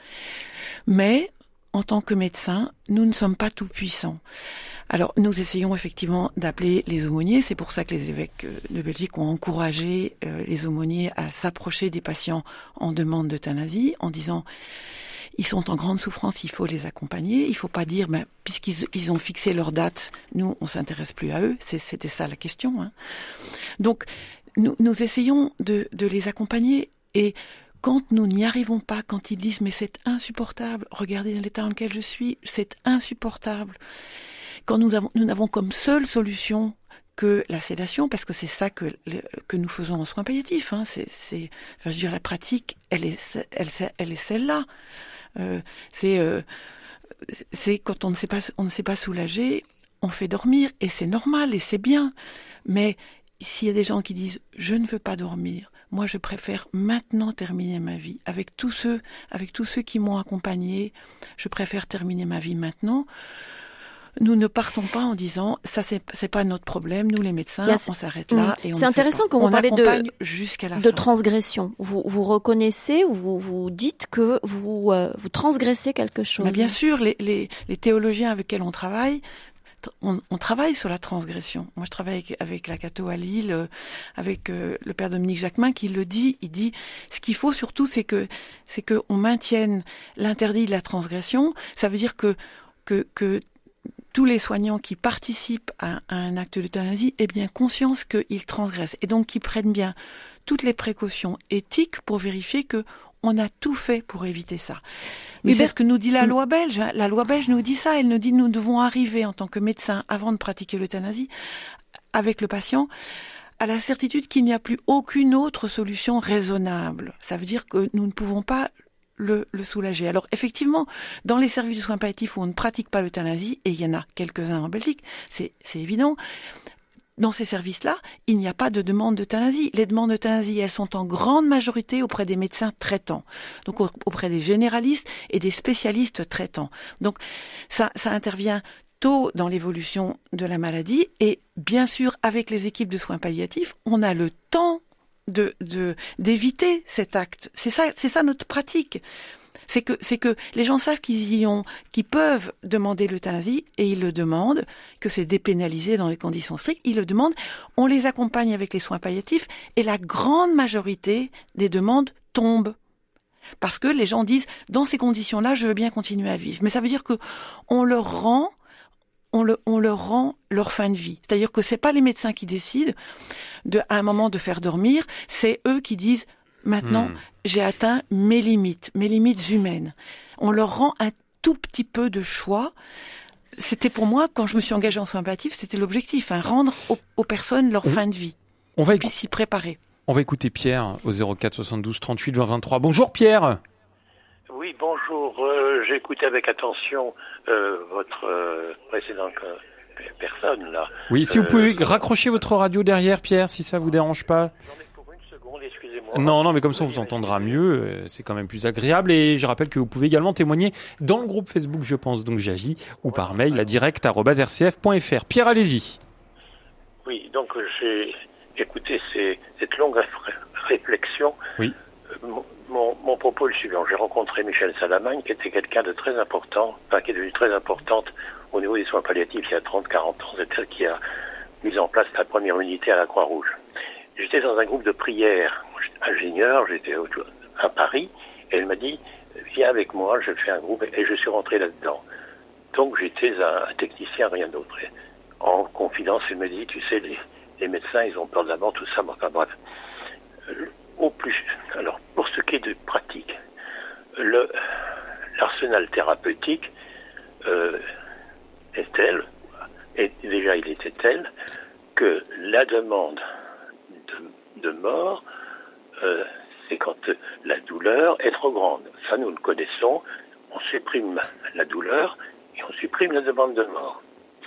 Mais en tant que médecins, nous ne sommes pas tout puissants. Alors, nous essayons effectivement d'appeler les aumôniers. C'est pour ça que les évêques de Belgique ont encouragé euh, les aumôniers à s'approcher des patients en demande d'euthanasie, en disant ils sont en grande souffrance, il faut les accompagner. Il ne faut pas dire, ben, puisqu'ils ils ont fixé leur date, nous, on s'intéresse plus à eux. C'est, c'était ça la question. Hein. Donc, nous, nous essayons de, de les accompagner et quand nous n'y arrivons pas, quand ils disent « mais c'est insupportable, regardez l'état dans lequel je suis, c'est insupportable », quand nous avons, nous n'avons comme seule solution que la sédation, parce que c'est ça que, que nous faisons en soins palliatifs, hein, c'est, c'est, enfin, je veux dire, la pratique, elle est, elle, elle est celle-là. Euh, c'est, euh, c'est quand on ne sait pas, on ne sait pas soulager, on fait dormir, et c'est normal, et c'est bien. Mais s'il y a des gens qui disent « je ne veux pas dormir », moi je préfère maintenant terminer ma vie. Avec tous ceux, avec tous ceux qui m'ont accompagné, je préfère terminer ma vie maintenant. Nous ne partons pas en disant ça c'est c'est pas notre problème, nous les médecins, Bien, on s'arrête là. Mmh. Et on c'est intéressant quand vous parlez de jusqu'à la de fin. transgression. Vous vous reconnaissez, vous vous dites que vous euh, vous transgressez quelque chose. Mais bien sûr, les les les théologiens avec lesquels on travaille. On, on travaille sur la transgression. Moi, je travaille avec, avec la Catho à Lille, euh, avec euh, le père Dominique Jacquemin qui le dit. Il dit, ce qu'il faut surtout, c'est que c'est que on maintienne l'interdit de la transgression. Ça veut dire que que que tous les soignants qui participent à, à un acte d'euthanasie aient bien conscience qu'ils transgressent et donc qu'ils prennent bien toutes les précautions éthiques pour vérifier que on a tout fait pour éviter ça. Mais Hubert, c'est ce que nous dit la loi belge. La loi belge nous dit ça. Elle nous dit que nous devons arriver en tant que médecins, avant de pratiquer l'euthanasie, avec le patient, à la certitude qu'il n'y a plus aucune autre solution raisonnable. Ça veut dire que nous ne pouvons pas le, le soulager. Alors effectivement, dans les services de soins palliatifs où on ne pratique pas l'euthanasie, et il y en a quelques-uns en Belgique, c'est, c'est évident, dans ces services-là, il n'y a pas de demande d'euthanasie. Les demandes d'euthanasie, elles sont en grande majorité auprès des médecins traitants, donc auprès des généralistes et des spécialistes traitants. Donc ça, ça intervient tôt dans l'évolution de la maladie et bien sûr, avec les équipes de soins palliatifs, on a le temps de, de d'éviter cet acte. C'est ça, c'est ça notre pratique. C'est que, c'est que les gens savent qu'ils y ont, qu'ils peuvent demander l'euthanasie et ils le demandent, que c'est dépénalisé dans des conditions strictes, ils le demandent, on les accompagne avec les soins palliatifs et la grande majorité des demandes tombent. Parce que les gens disent, dans ces conditions-là, je veux bien continuer à vivre. Mais ça veut dire que on leur rend, on, le, on leur rend leur fin de vie. C'est-à-dire que c'est pas les médecins qui décident de, à un moment de faire dormir, c'est eux qui disent, maintenant, mmh. j'ai atteint mes limites, mes limites humaines. On leur rend un tout petit peu de choix. C'était pour moi, quand je me suis engagée en soins palliatifs, c'était l'objectif, hein, rendre aux, aux personnes leur mmh. fin de vie. On va éc- puis s'y préparer. On va écouter Pierre au zéro quatre soixante-douze trente-huit vingt vingt-trois. Bonjour Pierre. Oui, bonjour. Euh, j'ai écouté avec attention euh, votre euh, précédente euh, personne là. Oui, si euh, vous pouvez raccrocher votre radio derrière, Pierre, si ça vous dérange pas. Excusez-moi. Non, non, mais comme ça on vous entendra mieux, c'est quand même plus agréable. Et je rappelle que vous pouvez également témoigner dans le groupe Facebook Je pense donc j'agis ou par mail à direct arobase r c f point f r. Pierre, allez-y. Oui, donc j'ai écouté ces, cette longue ré- réflexion. Oui. Mon, mon, mon propos est le suivant. J'ai rencontré Michel Salamagne, qui était quelqu'un de très important, enfin qui est devenu très importante au niveau des soins palliatifs il y a trente à quarante ans. C'est elle qui a mis en place la première unité à la Croix-Rouge. J'étais dans un groupe de prière ingénieur, j'étais à Paris, et elle m'a dit, viens avec moi, je fais un groupe, et je suis rentré là-dedans. Donc j'étais un, un technicien, rien d'autre. Et en confidence, elle me dit, tu sais, les, les médecins, ils ont peur de la mort, tout ça, enfin bref. Au plus, alors, pour ce qui est de pratique, le, l'arsenal thérapeutique euh, est tel, et déjà il était tel, que la demande de, de mort, euh, c'est quand la douleur est trop grande. Ça, nous le connaissons. On supprime la douleur et on supprime la demande de mort.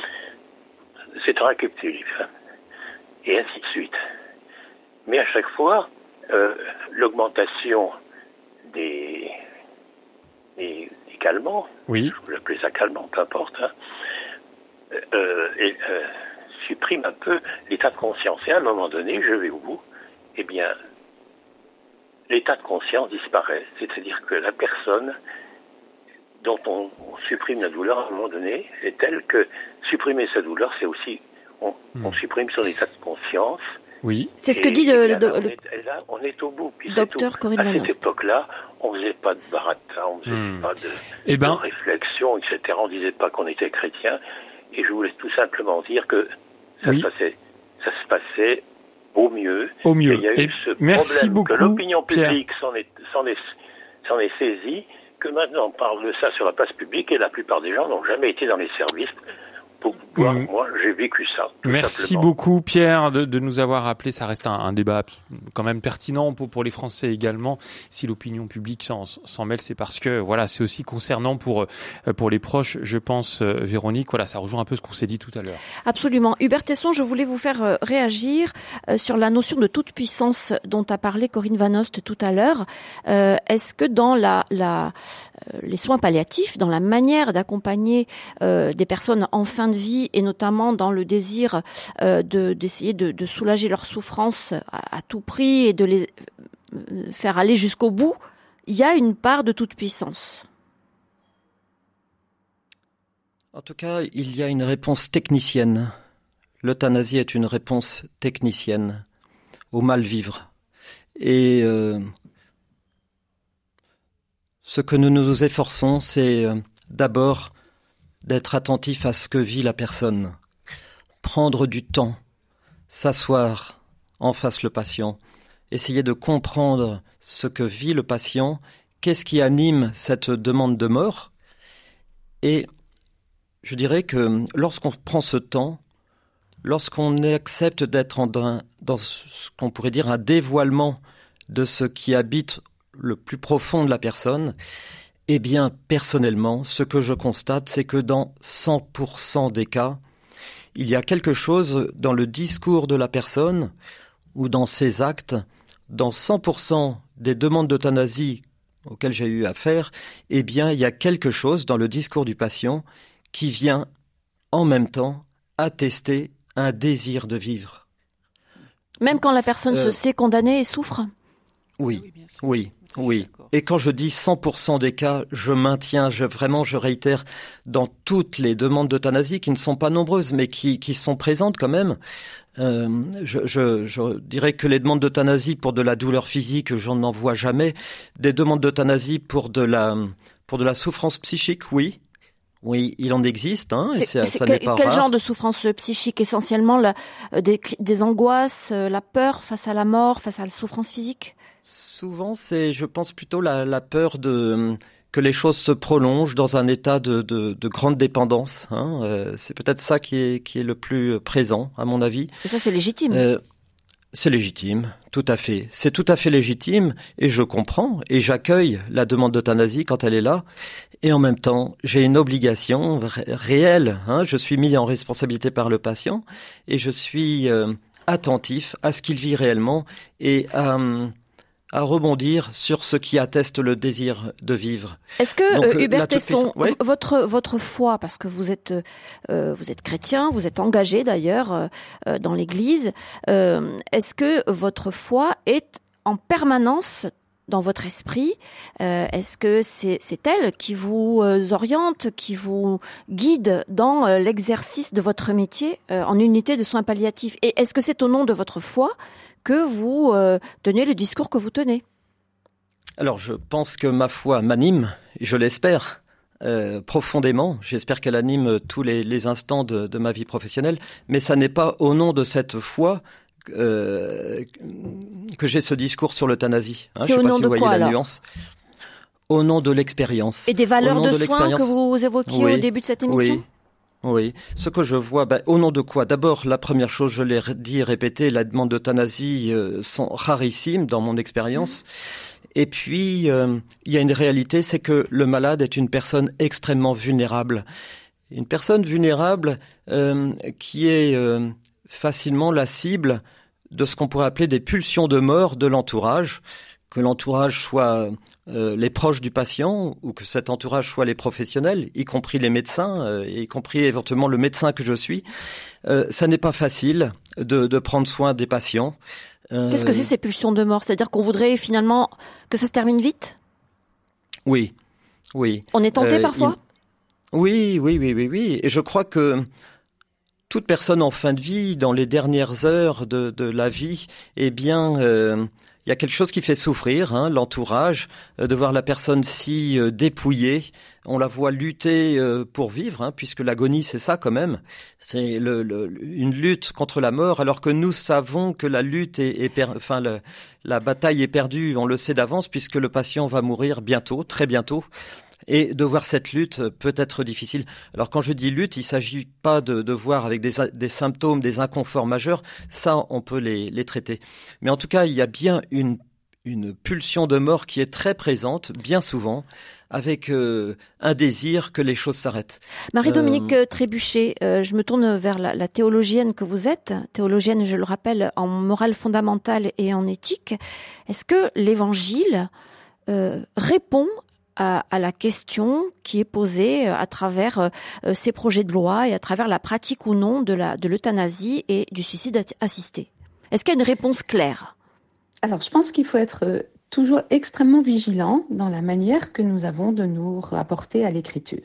C'est un récapitulatif. Hein. Et ainsi de suite. Mais à chaque fois, euh, l'augmentation des, des, des calmants, oui. je peux l'appeler ça calmant, peu importe, hein, euh, et, euh, supprime un peu l'état de conscience. Et à un moment donné, je vais au bout, eh bien, l'état de conscience disparaît. C'est-à-dire que la personne dont on, on supprime la douleur à un moment donné est telle que supprimer sa douleur, c'est aussi, on, mmh. on supprime son état de conscience. Oui. C'est ce que dit le, le, là, le, on est, là, on est au bout. Puis docteur Corinne À Vanost. cette époque-là, on faisait pas de baratin, on faisait mmh. pas de, eh ben... de réflexion, et cetera. On disait pas qu'on était chrétien. Et je voulais tout simplement dire que ça, oui. se, passait, ça se passait au mieux. Au mieux. Il y a et eu ce merci problème beaucoup, que l'opinion publique Pierre. s'en est, s'en est, s'en est saisie, que maintenant on parle de ça sur la place publique et la plupart des gens n'ont jamais été dans les services pour Moi, Mmh. moi j'ai vécu ça. Merci simplement. beaucoup Pierre de, de nous avoir rappelé. Ça reste un, un débat quand même pertinent pour, pour les Français également. Si l'opinion publique s'en, s'en mêle, c'est parce que voilà, c'est aussi concernant pour pour les proches, je pense. Véronique, voilà, ça rejoint un peu ce qu'on s'est dit tout à l'heure. Absolument. Hubert Tesson, je voulais vous faire réagir sur la notion de toute puissance dont a parlé Corinne Van Ost tout à l'heure. Euh, est-ce que dans la la les soins palliatifs, dans la manière d'accompagner euh, des personnes en fin de vie et notamment dans le désir euh, de d'essayer de, de soulager leur souffrance à, à tout prix et de les faire aller jusqu'au bout, il y a une part de toute puissance. En tout cas, il y a une réponse technicienne. L'euthanasie est une réponse technicienne au mal-vivre. Et euh, ce que nous nous efforçons, c'est euh, d'abord d'être attentif à ce que vit la personne. Prendre du temps, s'asseoir en face le patient, essayer de comprendre ce que vit le patient, qu'est-ce qui anime cette demande de mort. Et je dirais que lorsqu'on prend ce temps, lorsqu'on accepte d'être en, dans ce qu'on pourrait dire un dévoilement de ce qui habite le plus profond de la personne, eh bien, personnellement, ce que je constate, c'est que dans cent pour cent des cas, il y a quelque chose dans le discours de la personne ou dans ses actes, dans cent pour cent des demandes d'euthanasie auxquelles j'ai eu affaire, eh bien, il y a quelque chose dans le discours du patient qui vient en même temps attester un désir de vivre. Même quand la personne euh, se sait condamnée et souffre ? Oui, oui, oui. Et quand je dis cent pour cent des cas, je maintiens, je, vraiment, je réitère, dans toutes les demandes d'euthanasie, qui ne sont pas nombreuses, mais qui, qui sont présentes quand même, euh, je, je, je dirais que les demandes d'euthanasie pour de la douleur physique, je n'en vois jamais. Des demandes d'euthanasie pour de la, pour de la souffrance psychique, oui. Oui, il en existe, hein, c'est, et ça, c'est ça que, n'est pas quel rare. genre de souffrance psychique? Essentiellement la, des, des angoisses, la peur face à la mort, face à la souffrance physique? Souvent, c'est, je pense, plutôt la, la peur de que les choses se prolongent dans un état de, de, de grande dépendance. Hein. Euh, c'est peut-être ça qui est, qui est le plus présent, à mon avis. Et ça, c'est légitime. Euh, c'est légitime, tout à fait. C'est tout à fait légitime, et je comprends, et j'accueille la demande d'euthanasie quand elle est là. Et en même temps, j'ai une obligation ré- réelle. Hein. Je suis mis en responsabilité par le patient, et je suis euh, attentif à ce qu'il vit réellement, et à... à rebondir sur ce qui atteste le désir de vivre. Est-ce que Donc, euh, Hubert Tesson, oui. votre votre foi, parce que vous êtes euh, vous êtes chrétien, vous êtes engagé d'ailleurs euh, dans l'Église, euh, est-ce que votre foi est en permanence dans votre esprit? euh, Est-ce que c'est, c'est elle qui vous euh, oriente, qui vous guide dans euh, l'exercice de votre métier euh, en unité de soins palliatifs? Et est-ce que c'est au nom de votre foi que vous euh, tenez le discours que vous tenez? Alors, je pense que ma foi m'anime, et je l'espère euh, profondément. J'espère qu'elle anime tous les, les instants de, de ma vie professionnelle, mais ça n'est pas au nom de cette foi euh, que j'ai ce discours sur l'euthanasie. Hein, C'est je au sais nom pas si de vous voyez quoi, la alors nuance. Au nom de l'expérience. Et des valeurs Au nom de, de soins l'expérience. que vous évoquiez Oui. au début de cette émission? Oui. Oui, ce que je vois, ben, au nom de quoi? D'abord, la première chose, je l'ai dit et répété, la demande d'euthanasie euh, sont rarissimes dans mon expérience. Et puis, euh, il y a une réalité, c'est que le malade est une personne extrêmement vulnérable. Une personne vulnérable euh, qui est euh, facilement la cible de ce qu'on pourrait appeler des pulsions de mort de l'entourage, que l'entourage soit euh, les proches du patient ou que cet entourage soit les professionnels, y compris les médecins, euh, y compris éventuellement le médecin que je suis. Euh, ça n'est pas facile de, de prendre soin des patients. Euh, Qu'est-ce que c'est ces pulsions de mort? C'est-à-dire qu'on voudrait finalement que ça se termine vite? Oui, oui. On est tenté Euh, parfois? il... Oui, oui, oui, oui, oui. Et je crois que toute personne en fin de vie, dans les dernières heures de, de la vie, eh bien... Euh, il y a quelque chose qui fait souffrir, hein, l'entourage, euh, de voir la personne si euh, dépouillée. On la voit lutter euh, pour vivre, hein, puisque l'agonie, c'est ça quand même. C'est le, le, une lutte contre la mort, alors que nous savons que la lutte est, est per... enfin, le, la bataille est perdue, on le sait d'avance, puisque le patient va mourir bientôt, très bientôt. Et de voir cette lutte peut être difficile. Alors quand je dis lutte, il ne s'agit pas de, de voir avec des, des symptômes, des inconforts majeurs. Ça, on peut les, les traiter. Mais en tout cas, il y a bien une, une pulsion de mort qui est très présente, bien souvent, avec euh, un désir que les choses s'arrêtent. Marie-Dominique euh... Trébuchet, euh, je me tourne vers la, la théologienne que vous êtes. Théologienne, je le rappelle, en morale fondamentale et en éthique. Est-ce que l'Évangile euh, répond À, à la question qui est posée à travers euh, ces projets de loi et à travers la pratique ou non de la de l'euthanasie et du suicide assisté? Est-ce qu'il y a une réponse claire? Alors, je pense qu'il faut être toujours extrêmement vigilant dans la manière que nous avons de nous rapporter à l'écriture.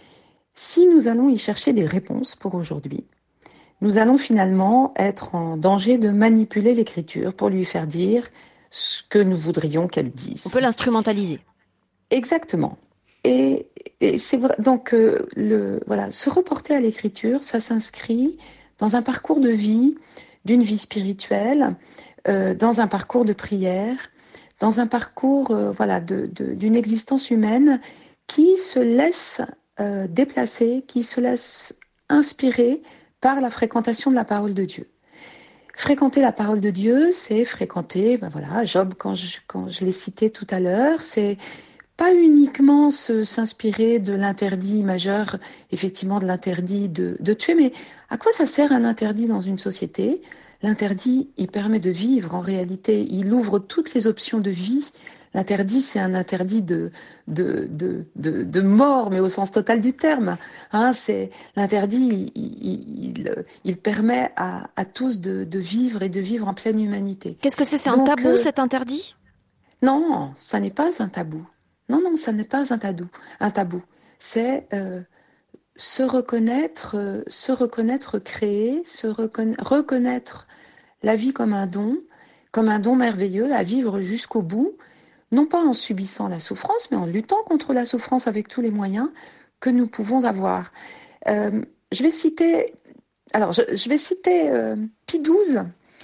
Si nous allons y chercher des réponses pour aujourd'hui, nous allons finalement être en danger de manipuler l'écriture pour lui faire dire ce que nous voudrions qu'elle dise. On peut l'instrumentaliser. Exactement. Et, et c'est vrai, donc euh, le voilà, se reporter à l'écriture, ça s'inscrit dans un parcours de vie, d'une vie spirituelle, euh, dans un parcours de prière, dans un parcours euh, voilà de, de d'une existence humaine qui se laisse euh, déplacer, qui se laisse inspirer par la fréquentation de la parole de Dieu. Fréquenter la parole de Dieu, c'est fréquenter, ben voilà, Job quand je quand je l'ai cité tout à l'heure, c'est pas uniquement se, s'inspirer de l'interdit majeur, effectivement de l'interdit de, de tuer, mais à quoi ça sert un interdit dans une société? L'interdit, il permet de vivre en réalité, il ouvre toutes les options de vie. L'interdit, c'est un interdit de, de, de, de, de mort, mais au sens total du terme. Hein, c'est, l'interdit, il, il, il, il permet à, à tous de, de vivre et de vivre en pleine humanité. Qu'est-ce que c'est? C'est un Donc, tabou, euh, cet interdit? Non, ça n'est pas un tabou. Non, non, ça n'est pas un tabou. Un tabou, c'est euh, se reconnaître, euh, se reconnaître créer, se reconna- reconnaître la vie comme un don, comme un don merveilleux à vivre jusqu'au bout, non pas en subissant la souffrance, mais en luttant contre la souffrance avec tous les moyens que nous pouvons avoir. Euh, je vais citer, alors je, je vais citer euh, Pie douze.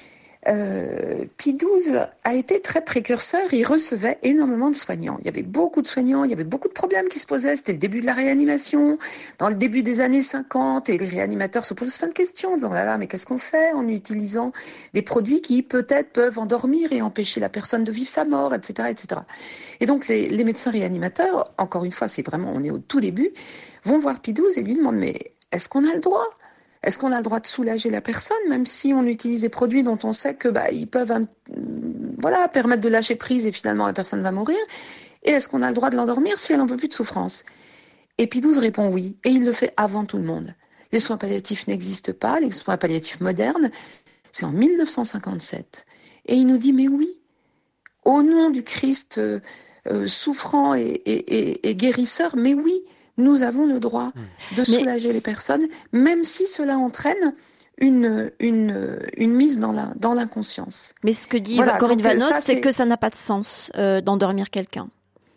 Euh, Pie douze a été très précurseur, il recevait énormément de soignants. Il y avait beaucoup de soignants, il y avait beaucoup de problèmes qui se posaient, c'était le début de la réanimation, dans le début des années cinquante, et les réanimateurs se posent plein de questions, en disant oh là là, mais qu'est-ce qu'on fait en utilisant des produits qui peut-être peuvent endormir et empêcher la personne de vivre sa mort, et cetera, et cetera. Et donc les, les médecins réanimateurs, encore une fois, c'est vraiment, on est au tout début, vont voir Pie douze et lui demandent mais est-ce qu'on a le droit ? Est-ce qu'on a le droit de soulager la personne, même si on utilise des produits dont on sait que bah ils peuvent euh, voilà permettre de lâcher prise et finalement la personne va mourir? Et est-ce qu'on a le droit de l'endormir si elle n'en peut plus de souffrance? Et Pie douze répond oui, et il le fait avant tout le monde. Les soins palliatifs n'existent pas, les soins palliatifs modernes, c'est en mille neuf cent cinquante-sept. Et il nous dit mais oui, au nom du Christ euh, euh, souffrant et, et, et, et guérisseur, mais oui. Nous avons le droit de soulager mais... les personnes, même si cela entraîne une, une, une mise dans, la, dans l'inconscience. Mais ce que dit voilà, Corinne donc, Vanost, ça, c'est... c'est que ça n'a pas de sens euh, d'endormir quelqu'un.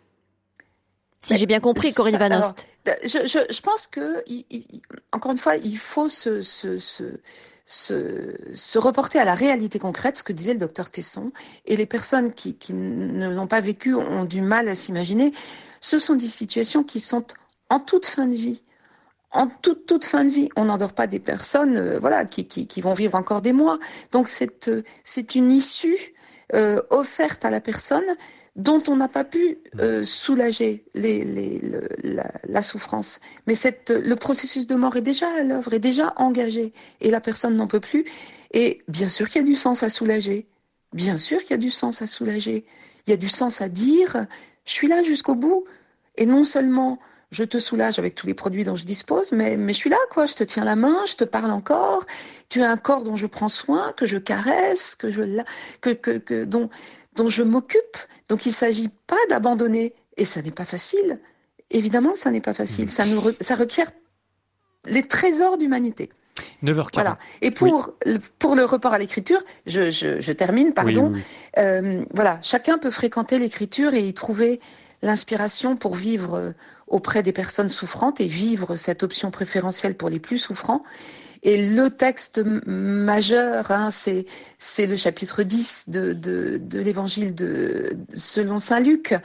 Si mais j'ai bien compris, Corinne ça, Vanost. Alors, je, je, je pense que, il, il, encore une fois, il faut se, se, se, se, se reporter à la réalité concrète, ce que disait le docteur Tesson. Et les personnes qui, qui ne l'ont pas vécu ont du mal à s'imaginer. Ce sont des situations qui sont en toute fin de vie, en toute toute fin de vie, on n'endort pas des personnes, euh, voilà, qui, qui qui vont vivre encore des mois. Donc c'est euh, c'est une issue euh, offerte à la personne dont on n'a pas pu euh, soulager les les le, la, la souffrance. Mais cette le processus de mort est déjà à l'œuvre, est déjà engagé, et la personne n'en peut plus. Et bien sûr qu'il y a du sens à soulager. Bien sûr qu'il y a du sens à soulager. Il y a du sens à dire, je suis là jusqu'au bout, et non seulement je te soulage avec tous les produits dont je dispose, mais, mais je suis là, quoi. Je te tiens la main, je te parle encore. Tu as un corps dont je prends soin, que je caresse, que je, que, que, que, dont, dont je m'occupe. Donc il ne s'agit pas d'abandonner. Et ça n'est pas facile. Évidemment, ça n'est pas facile. Ça, nous re, ça requiert les trésors d'humanité. neuf heures quarante. Voilà. Et pour, oui. pour le report à l'écriture, je, je, je termine, pardon. Oui, oui, oui. Euh, voilà. Chacun peut fréquenter l'écriture et y trouver l'inspiration pour vivre auprès des personnes souffrantes et vivre cette option préférentielle pour les plus souffrants. Et le texte majeur, hein, c'est, c'est le chapitre dix de, de, de l'évangile de, selon saint Luc.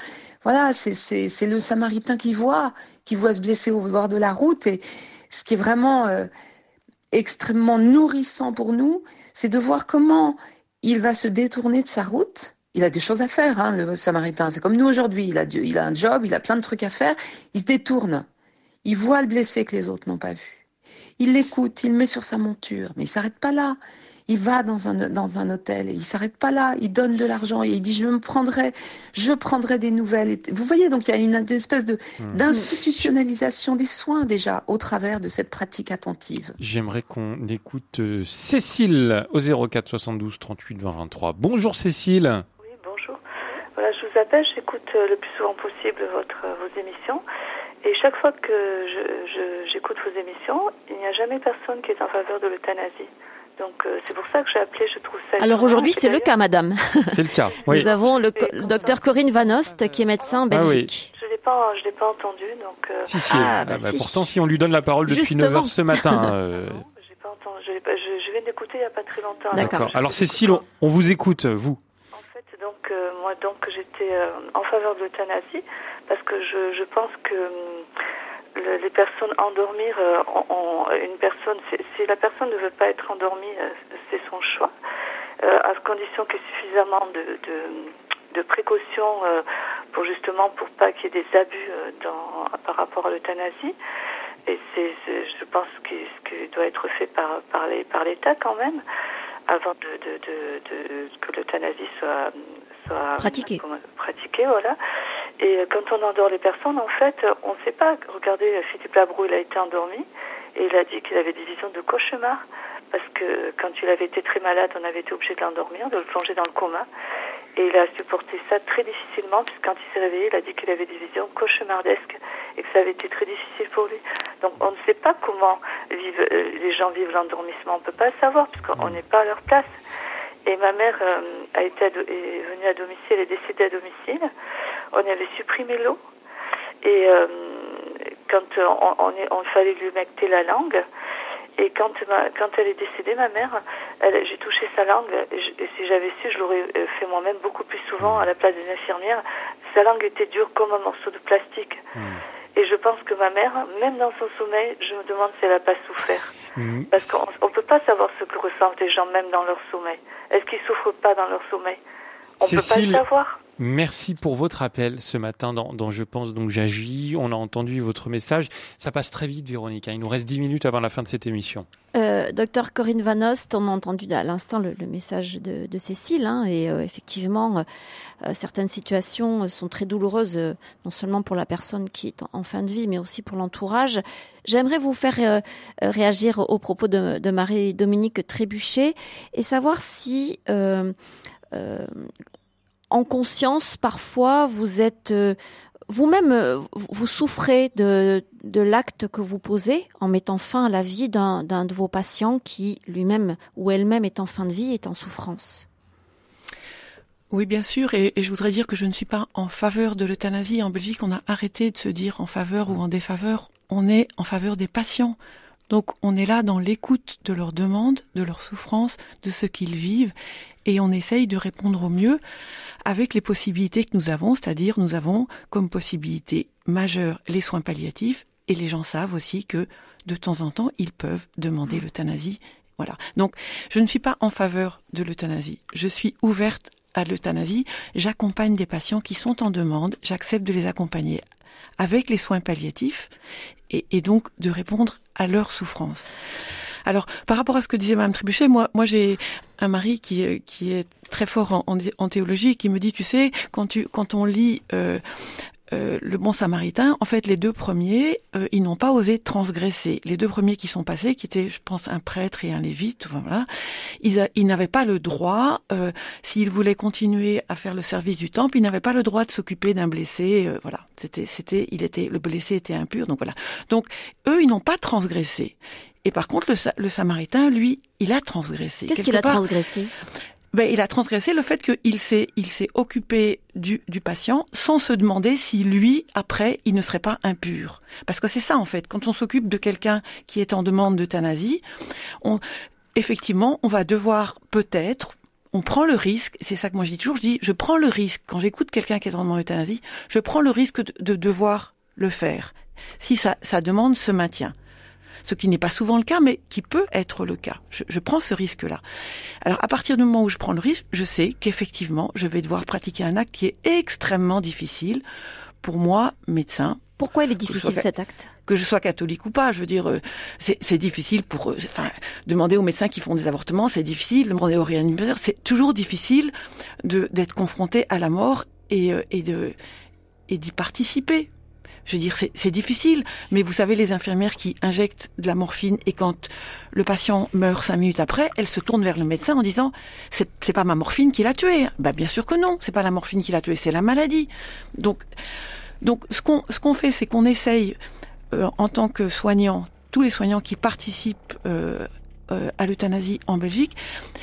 voilà, c'est, c'est, c'est le Samaritain qui voit, qui voit se blesser au bord de la route. Et ce qui est vraiment euh, extrêmement nourrissant pour nous, c'est de voir comment il va se détourner de sa route. Il a des choses à faire, hein, le Samaritain. C'est comme nous aujourd'hui. Il a, il a un job, il a plein de trucs à faire. Il se détourne. Il voit le blessé que les autres n'ont pas vu. Il l'écoute, il le met sur sa monture. Mais il s'arrête pas là. Il va dans un, dans un hôtel et il s'arrête pas là. Il donne de l'argent et il dit, je me prendrai, je prendrai des nouvelles. Vous voyez, donc il y a une, une espèce de, mmh. d'institutionnalisation des soins déjà au travers de cette pratique attentive. J'aimerais qu'on écoute Cécile au zéro quatre soixante-douze trente-huit vingt vingt-trois. Bonjour Cécile. Oui, bonjour. Voilà, je vous appelle, j'écoute le plus souvent possible votre, vos émissions. Et chaque fois que je, je, j'écoute vos émissions, il n'y a jamais personne qui est en faveur de l'euthanasie. Donc euh, c'est pour ça que j'ai appelé, je trouve ça... Alors aujourd'hui c'est le cas, madame. C'est le cas, oui. Nous avons le, co- le docteur Corinne Van Ost qui est médecin en Belgique. Ah, oui. Je ne l'ai pas, je l'ai pas entendu, donc... Euh... Si, si, ah, bah, ah, bah, si. Pourtant si on lui donne la parole depuis Justement. neuf heures ce matin... Euh... Non, j'ai pas entendu, je, je, je viens d'écouter il n'y a pas très longtemps. D'accord. Alors, Alors Cécile, on, on vous écoute, vous. En fait, donc, euh, moi, donc, j'étais euh, en faveur de l'euthanasie, parce que je, je pense que... Hum, Le, les personnes endormir, euh, on, on, une personne, si la personne ne veut pas être endormie, euh, c'est son choix, euh, à condition qu'il y ait suffisamment de, de, de précautions euh, pour justement pour pas qu'il y ait des abus euh, dans, par rapport à l'euthanasie. Et c'est, c'est je pense que ce qui doit être fait par, par, les, par l'État quand même, avant de, de, de, de, que l'euthanasie soit, soit pratiquée. pratiquée, voilà. Et quand on endort les personnes, en fait, on ne sait pas. Regardez, Philippe Labro, il a été endormi et il a dit qu'il avait des visions de cauchemar parce que quand il avait été très malade, on avait été obligé de l'endormir, de le plonger dans le coma. Et il a supporté ça très difficilement puisque quand il s'est réveillé, il a dit qu'il avait des visions cauchemardesques et que ça avait été très difficile pour lui. Donc on ne sait pas comment vivent, euh, les gens vivent l'endormissement. On ne peut pas le savoir puisqu'on n'est pas à leur place. Et ma mère euh, a été ado- est venue à domicile, elle est décédée à domicile. On avait supprimé l'eau et euh, quand on, on, est, on fallait lui humecter la langue et quand, ma, quand elle est décédée, ma mère, elle, j'ai touché sa langue et, je, et si j'avais su, je l'aurais fait moi-même beaucoup plus souvent à la place des infirmières. Sa langue était dure comme un morceau de plastique. Mmh. Et je pense que ma mère, même dans son sommeil, je me demande si elle n'a pas souffert. Mmh. Parce qu'on ne peut pas savoir ce que ressentent les gens même dans leur sommeil. Est-ce qu'ils ne souffrent pas dans leur sommeil? On ne peut pas le savoir. Merci pour votre appel ce matin dans, dans Je pense donc j'agis. On a entendu votre message. Ça passe très vite, Véronique. Il nous reste dix minutes avant la fin de cette émission. Euh, docteur Corinne Van Ost, on a entendu à l'instant le, le message de, de Cécile. Hein, et euh, effectivement, euh, certaines situations sont très douloureuses, euh, non seulement pour la personne qui est en, en fin de vie, mais aussi pour l'entourage. J'aimerais vous faire euh, réagir aux propos de, de Marie-Dominique Trébuchet et savoir si... Euh, euh, en conscience, parfois, vous êtes euh, vous-même, euh, vous souffrez de, de l'acte que vous posez en mettant fin à la vie d'un, d'un de vos patients qui, lui-même ou elle-même, est en fin de vie, est en souffrance. Oui, bien sûr, et, et je voudrais dire que je ne suis pas en faveur de l'euthanasie. En Belgique, on a arrêté de se dire en faveur ou en défaveur. On est en faveur des patients. Donc, on est là dans l'écoute de leurs demandes, de leurs souffrances, de ce qu'ils vivent, et on essaye de répondre au mieux avec les possibilités que nous avons, c'est-à-dire nous avons comme possibilité majeure les soins palliatifs, et les gens savent aussi que de temps en temps, ils peuvent demander l'euthanasie. Voilà. Donc, je ne suis pas en faveur de l'euthanasie. Je suis ouverte à l'euthanasie. J'accompagne des patients qui sont en demande. J'accepte de les accompagner avec les soins palliatifs et, et donc de répondre à leurs souffrances. Alors, par rapport à ce que disait Mme Trébuchet, moi, moi j'ai un mari qui, qui est très fort en, en, en théologie et qui me dit, tu sais, quand, tu, quand on lit euh, euh, le Bon Samaritain, en fait, les deux premiers, euh, ils n'ont pas osé transgresser. Les deux premiers qui sont passés, qui étaient, je pense, un prêtre et un lévite, voilà, ils, a, ils n'avaient pas le droit, euh, s'ils voulaient continuer à faire le service du temple, ils n'avaient pas le droit de s'occuper d'un blessé, euh, voilà. C'était, c'était, il était, le blessé était impur, donc voilà. Donc, eux, ils n'ont pas transgressé. Et par contre, le, le Samaritain, lui, il a transgressé. Qu'est-ce qu'il a part, transgressé? Ben, il a transgressé le fait qu'il s'est, il s'est occupé du, du patient sans se demander si lui, après, il ne serait pas impur. Parce que c'est ça, en fait. Quand on s'occupe de quelqu'un qui est en demande d'euthanasie, on, effectivement, on va devoir peut-être, on prend le risque, c'est ça que moi je dis toujours, je dis, je prends le risque, quand j'écoute quelqu'un qui est en euthanasie, je prends le risque de, de devoir le faire, si sa, sa demande se maintient. Ce qui n'est pas souvent le cas, mais qui peut être le cas. Je, je prends ce risque-là. Alors, à partir du moment où je prends le risque, je sais qu'effectivement, je vais devoir pratiquer un acte qui est extrêmement difficile pour moi, médecin. Pourquoi il est difficile cet acte ? Que je sois catholique ou pas, je veux dire, c'est, c'est difficile pour, enfin, demander aux médecins qui font des avortements, c'est difficile, demander aux réanimateurs, c'est toujours difficile de d'être confronté à la mort et et de et d'y participer. Je veux dire, c'est, c'est difficile, mais vous savez, les infirmières qui injectent de la morphine et quand le patient meurt cinq minutes après, elles se tournent vers le médecin en disant c'est, c'est pas ma morphine qui l'a tué. Ben bien sûr que non, c'est pas la morphine qui l'a tué, c'est la maladie. Donc, donc ce qu'on ce qu'on fait, c'est qu'on essaye euh, en tant que soignant, tous les soignants qui participent euh, euh, à l'euthanasie en Belgique,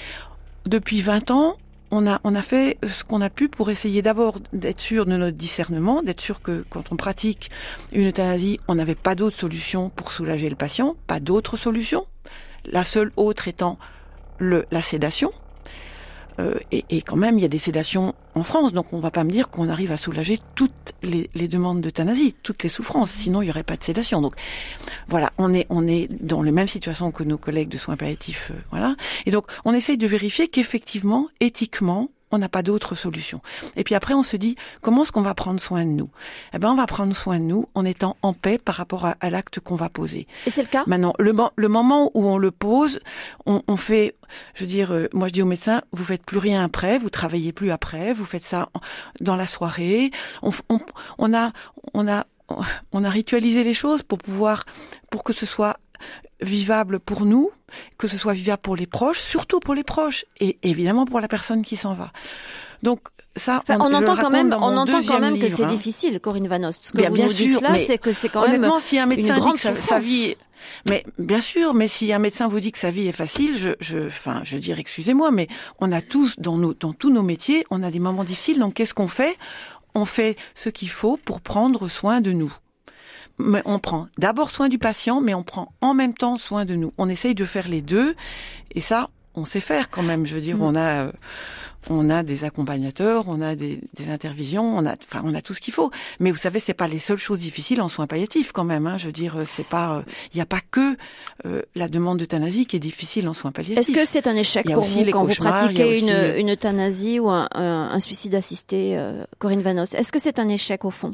depuis vingt ans. On a, on a fait ce qu'on a pu pour essayer d'abord d'être sûr de notre discernement, d'être sûr que quand on pratique une euthanasie, on n'avait pas d'autre solution pour soulager le patient, pas d'autre solution. La seule autre étant le, la sédation. Euh, et, et quand même, il y a des sédations en France, donc on va pas me dire qu'on arrive à soulager toutes les, les demandes d'euthanasie, toutes les souffrances, sinon il y aurait pas de sédation. Donc voilà, on est on est dans la même situation que nos collègues de soins palliatifs, euh, voilà. Et donc on essaye de vérifier qu'effectivement, éthiquement, on n'a pas d'autre solution. Et puis après, on se dit, comment est-ce qu'on va prendre soin de nous ? Eh ben, on va prendre soin de nous en étant en paix par rapport à, à l'acte qu'on va poser. Et c'est le cas ? Maintenant, le, le moment où on le pose, on, on fait, je veux dire, euh, moi je dis aux médecins, vous faites plus rien après, vous travaillez plus après, vous faites ça dans la soirée. On, on, on a, on a, on a ritualisé les choses pour pouvoir, pour que ce soit vivable pour nous, que ce soit vivable pour les proches, surtout pour les proches, et évidemment pour la personne qui s'en va. Donc ça, enfin, on, on entend quand même, on entend quand même livre, que c'est hein. difficile, Corinne Vanost. Ce que bien, vous bien nous dites sûr, là, c'est que c'est quand honnêtement, même si un médecin une grande dit que sa, sa vie, mais bien sûr, mais si un médecin vous dit que sa vie est facile, je, je, enfin, je dirais, excusez-moi, mais on a tous dans nos, dans tous nos métiers, on a des moments difficiles. Donc qu'est-ce qu'on fait ? On fait ce qu'il faut pour prendre soin de nous. Mais on prend d'abord soin du patient, mais on prend en même temps soin de nous. On essaye de faire les deux, et ça, on sait faire quand même. Je veux dire, mmh. on a, euh, on a des accompagnateurs, on a des, des intervisions, on a, enfin, on a tout ce qu'il faut. Mais vous savez, c'est pas les seules choses difficiles en soins palliatifs quand même. Hein. Je veux dire, c'est pas, il euh, n'y a pas que euh, la demande d'euthanasie qui est difficile en soins palliatifs. Est-ce que c'est un échec pour vous quand vous pratiquez une, aussi... une euthanasie ou un, un, un suicide assisté, euh, Corinne Vanost ? Est-ce que c'est un échec au fond ?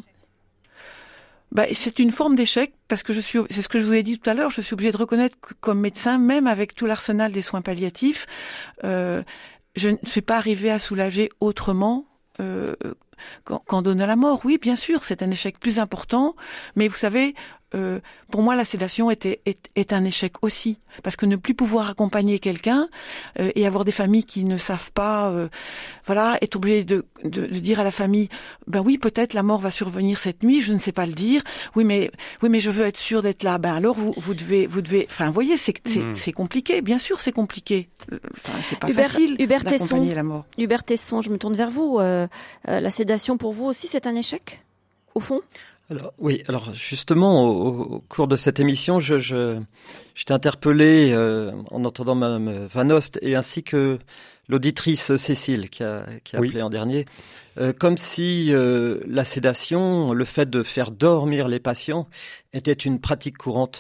Bah, c'est une forme d'échec parce que je suis, c'est ce que je vous ai dit tout à l'heure, je suis obligée de reconnaître que comme médecin, même avec tout l'arsenal des soins palliatifs, euh, je ne suis pas arrivée à soulager autrement euh, qu'en, qu'en donnant la mort. Oui, bien sûr, c'est un échec plus important, mais vous savez, euh, pour moi, la sédation était, est, est un échec aussi. Parce que ne plus pouvoir accompagner quelqu'un euh, et avoir des familles qui ne savent pas, euh, voilà, être obligé de, de, de dire à la famille, ben oui, peut-être la mort va survenir cette nuit, je ne sais pas le dire. Oui, mais oui, mais je veux être sûre d'être là. Ben alors vous, vous devez, vous devez. Enfin, vous voyez, c'est, c'est, mmh. c'est compliqué. Bien sûr, c'est compliqué. Enfin, c'est pas Hubert, facile Hubert d'accompagner Tesson, la mort. Hubert Tesson, je me tourne vers vous. Euh, euh, la sédation pour vous aussi, c'est un échec, au fond. Alors oui, alors justement au, au cours de cette émission, je, je j'étais interpellé euh, en entendant Mme Vanost et ainsi que l'auditrice Cécile qui a qui a oui. appelé en dernier, euh, comme si euh, la sédation, le fait de faire dormir les patients, était une pratique courante,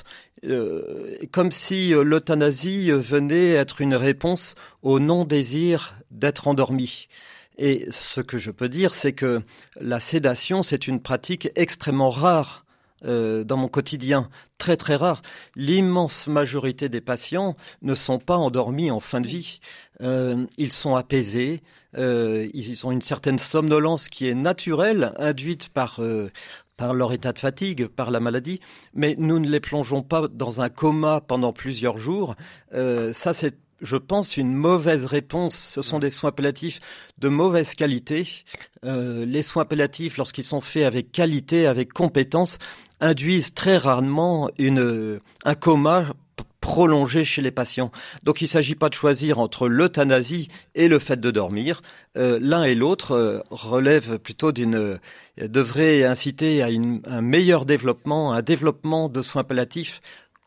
euh, comme si euh, l'euthanasie venait être une réponse au non-désir d'être endormi. Et ce que je peux dire, c'est que la sédation, c'est une pratique extrêmement rare euh, dans mon quotidien, très très rare. L'immense majorité des patients ne sont pas endormis en fin de vie. Euh, ils sont apaisés, euh, ils ont une certaine somnolence qui est naturelle, induite par... Euh, par leur état de fatigue, par la maladie, mais nous ne les plongeons pas dans un coma pendant plusieurs jours. Euh, ça, c'est je pense, une mauvaise réponse. Ce sont des soins palliatifs de mauvaise qualité. Euh, les soins palliatifs, lorsqu'ils sont faits avec qualité, avec compétence, induisent très rarement une, un coma prolongé chez les patients. Donc il ne s'agit pas de choisir entre l'euthanasie et le fait de dormir. Euh, l'un et l'autre euh, relèvent plutôt d'une... Euh, devraient inciter à une, un meilleur développement, un développement de soins palliatifs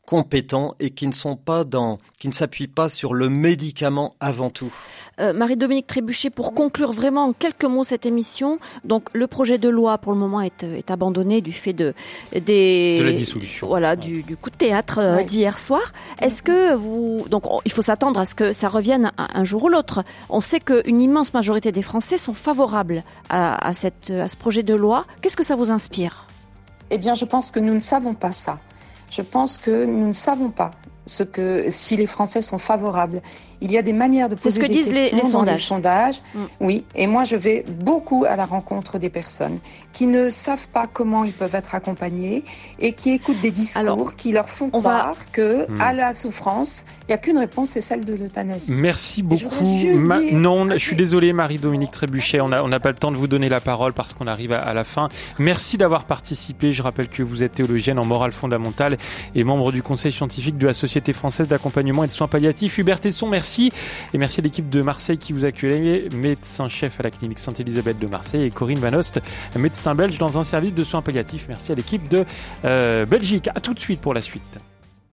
compétents et qui ne sont pas dans, qui ne s'appuient pas sur le médicament avant tout. Euh, Marie-Dominique Trébuchet, pour conclure vraiment en quelques mots cette émission, donc le projet de loi pour le moment est, est abandonné du fait de des de la dissolution, voilà, du, du coup de théâtre euh, oui. d'hier soir. Est-ce que vous donc on, il faut s'attendre à ce que ça revienne un, un jour ou l'autre. On sait qu'une immense majorité des Français sont favorables à, à cette à ce projet de loi. Qu'est-ce que ça vous inspire? Eh bien, je pense que nous ne savons pas ça. Je pense que nous ne savons pas ce que si les Français sont favorables. Il y a des manières de poser C'est ce que des disent questions les, les dans sondages. les sondages. Mm. Oui, et moi je vais beaucoup à la rencontre des personnes qui ne savent pas comment ils peuvent être accompagnés et qui écoutent des discours Alors, qui leur font croire va... que mm. à la souffrance, il n'y a qu'une réponse, c'est celle de l'euthanasie. Merci beaucoup. Ma... Dire... Non, je suis désolé Marie-Dominique Trébuchet, on n'a on n'a pas le temps de vous donner la parole parce qu'on arrive à, à la fin. Merci d'avoir participé. Je rappelle que vous êtes théologienne en morale fondamentale et membre du conseil scientifique de la Société française d'accompagnement et de soins palliatifs. Hubert Tesson, merci. Et merci à l'équipe de Marseille qui vous accueille, médecin-chef à la clinique Sainte-Élisabeth de Marseille et Corinne Van Ost, médecin belge dans un service de soins palliatifs. Merci à l'équipe de euh, Belgique. À tout de suite pour la suite.